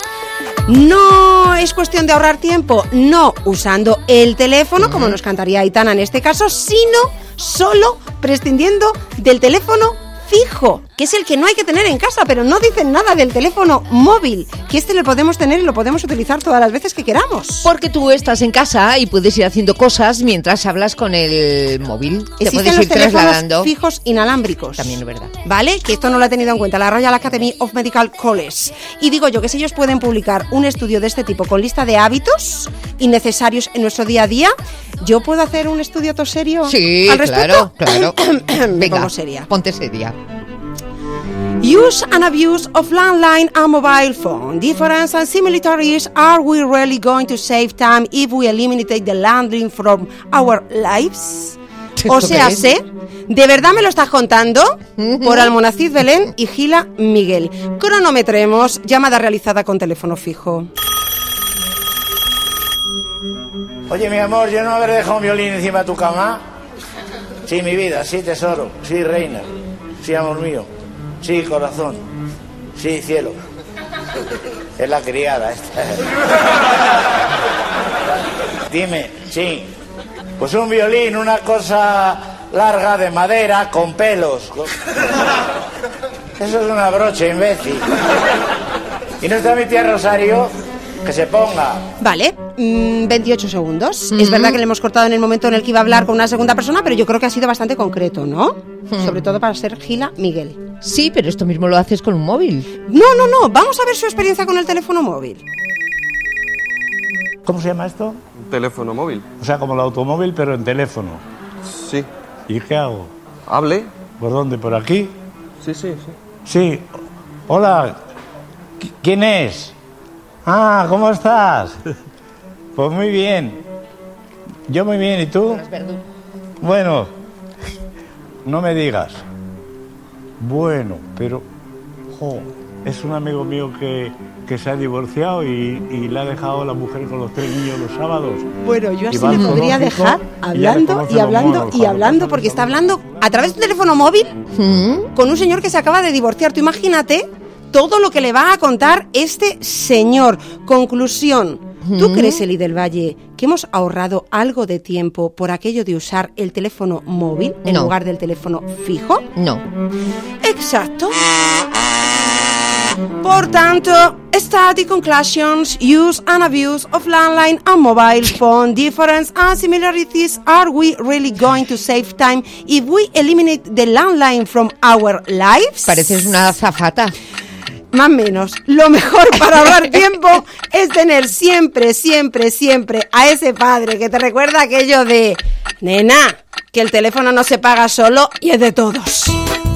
No es cuestión de ahorrar tiempo, no usando el teléfono, como nos cantaría Aitana en este caso, sino solo prescindiendo del teléfono fijo, que es el que no hay que tener en casa, pero no dicen nada del teléfono móvil, que este lo podemos tener y lo podemos utilizar todas las veces que queramos. Porque tú estás en casa y puedes ir haciendo cosas mientras hablas con el móvil. Te Existen puedes los ir teléfonos trasladando. fijos inalámbricos. También es verdad. ¿Vale? Que esto no lo ha tenido en cuenta la Royal Academy of Medical College. Y digo yo que si ellos pueden publicar un estudio de este tipo con lista de hábitos innecesarios en nuestro día a día, ¿yo puedo hacer un estudio todo serio Sí, al respecto? claro, claro. Me Venga, pongo seria. ponte seria. Use and abuse of landline and mobile phone. Difference and similarities. Are we really going to save time if we eliminate the landline from our lives? O sea, sé, ¿de verdad me lo estás contando? Por Almonacid Belén y Gila Miguel. Cronometremos. Llamada realizada con teléfono fijo. Oye, mi amor, ¿yo no habré dejado un violín encima de tu cama? Sí, mi vida, sí, tesoro, sí, reina, sí, amor mío, sí, corazón, sí, cielo. Es la criada esta. Dime, sí. Pues un violín, una cosa larga de madera con pelos. Eso es una brocha, imbécil. ¿Y no está mi tía Rosario? Que se ponga. Vale, mmm, veintiocho segundos. Mm-hmm. Es verdad que le hemos cortado en el momento en el que iba a hablar con una segunda persona, pero yo creo que ha sido bastante concreto, ¿no? Mm. Sobre todo para ser Gila Miguel. Sí, pero esto mismo lo haces con un móvil. No, no, no. Vamos a ver su experiencia con el teléfono móvil. ¿Cómo se llama esto? Un teléfono móvil. O sea, como el automóvil, pero en teléfono. Sí. ¿Y qué hago? ¿Hable? ¿Por dónde? ¿Por aquí? Sí, sí, sí. Sí. Hola. ¿Quién es? Ah, ¿cómo estás? Pues muy bien. Yo muy bien, ¿y tú? Bueno, no me digas. Bueno, pero... Jo, es un amigo mío que, que se ha divorciado y, y le ha dejado a la mujer con los tres niños los sábados. Bueno, yo así le podría dejar hablando y, y hablando y hablando, porque está hablando a través de un teléfono móvil ¿Mm? con un señor que se acaba de divorciar. Tú imagínate todo lo que le va a contar este señor. Conclusión. ¿Tú ¿Mm? crees, Eli del Valle, que hemos ahorrado algo de tiempo por aquello de usar el teléfono móvil en no. lugar del teléfono fijo? No. Exacto. Por tanto, study conclusions, use and abuse of landline and mobile phone, difference and similarities. Are we really going to save time if we eliminate the landline from our lives? Pareces una azafata. Más o menos. Lo mejor para ahorrar tiempo es tener siempre, siempre, siempre a ese padre que te recuerda aquello de, nena, que el teléfono no se paga solo y es de todos.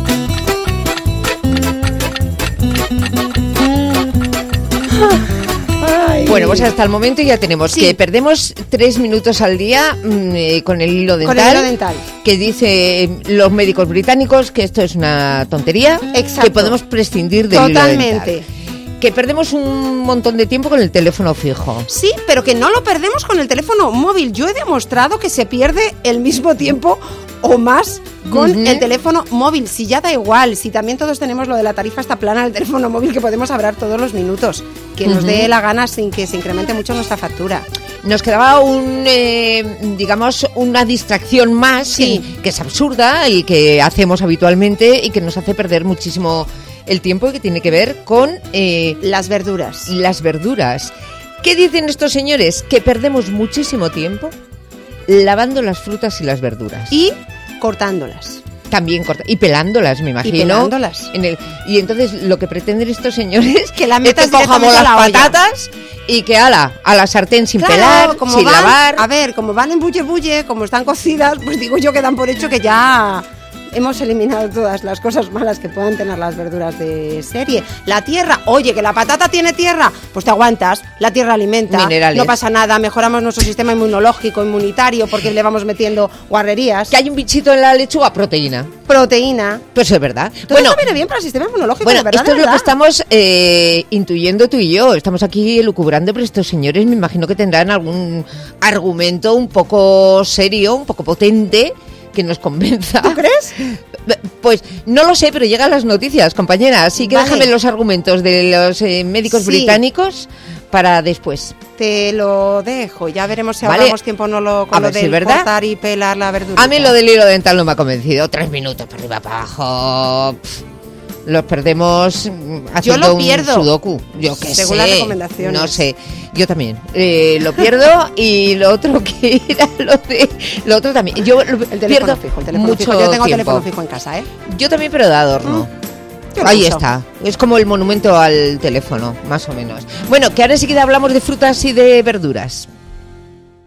Bueno, pues hasta el momento ya tenemos sí. que perdemos tres minutos al día mmm, con el hilo dental. Con el hilo dental. Que dice los médicos británicos que esto es una tontería. Exacto. Que podemos prescindir del Totalmente. hilo dental. Que perdemos un montón de tiempo con el teléfono fijo. Sí, pero que no lo perdemos con el teléfono móvil. Yo he demostrado que se pierde el mismo tiempo o más con uh-huh. el teléfono móvil. Si ya da igual, si también todos tenemos lo de la tarifa esta plana del teléfono móvil que podemos hablar todos los minutos, que uh-huh. nos dé la gana sin que se incremente mucho nuestra factura. Nos quedaba un, eh, digamos, una distracción más sí. que, que es absurda y que hacemos habitualmente y que nos hace perder muchísimo el tiempo, que tiene que ver con eh, las verduras. Las verduras. ¿Qué dicen estos señores? Que perdemos muchísimo tiempo lavando las frutas y las verduras. Y cortándolas. También corta y pelándolas, me imagino. Y pelándolas. En el, y entonces lo que pretenden estos señores que la metas es que cojamos las la patatas y que ala, a la sartén sin claro, pelar, como sin van, lavar. A ver, como van en bulle bulle, como están cocidas, pues digo yo que dan por hecho que ya hemos eliminado todas las cosas malas que puedan tener las verduras de serie. La tierra, oye, que la patata tiene tierra, pues te aguantas, la tierra alimenta, minerales. No pasa nada, mejoramos nuestro sistema inmunológico, inmunitario, porque le vamos metiendo guarrerías. Que hay un bichito en la lechuga, proteína. Proteína. Pues es verdad. Todo bueno, esto viene bien para el sistema inmunológico, bueno, de verdad, esto de es lo verdad. que estamos eh, intuyendo tú y yo. Estamos aquí elucubrando, pero estos señores me imagino que tendrán algún argumento un poco serio, un poco potente, que nos convenza. ¿Tú crees? Pues no lo sé, pero llegan las noticias, compañera. Así que Vale. déjame los argumentos de los eh, médicos Sí. británicos para después. Te lo dejo, ya veremos si Vale. ahorramos tiempo o no lo, A con lo ver si de es verdad. cortar y pelar la verdura. A mí lo del hilo dental no me ha convencido. Tres minutos para arriba, para abajo. Pff, los perdemos haciendo lo un pierdo. sudoku. Yo qué sé. Según las recomendaciones. No sé. Yo también. Eh, lo pierdo y lo otro que era lo de... Lo otro también. Yo lo El teléfono pierdo fijo, el teléfono mucho fijo. Yo tengo tiempo. teléfono fijo en casa, ¿eh? Yo también, pero de adorno. Yo lo Ahí uso. está. Es como el monumento al teléfono, más o menos. Bueno, que ahora enseguida hablamos de frutas y de verduras.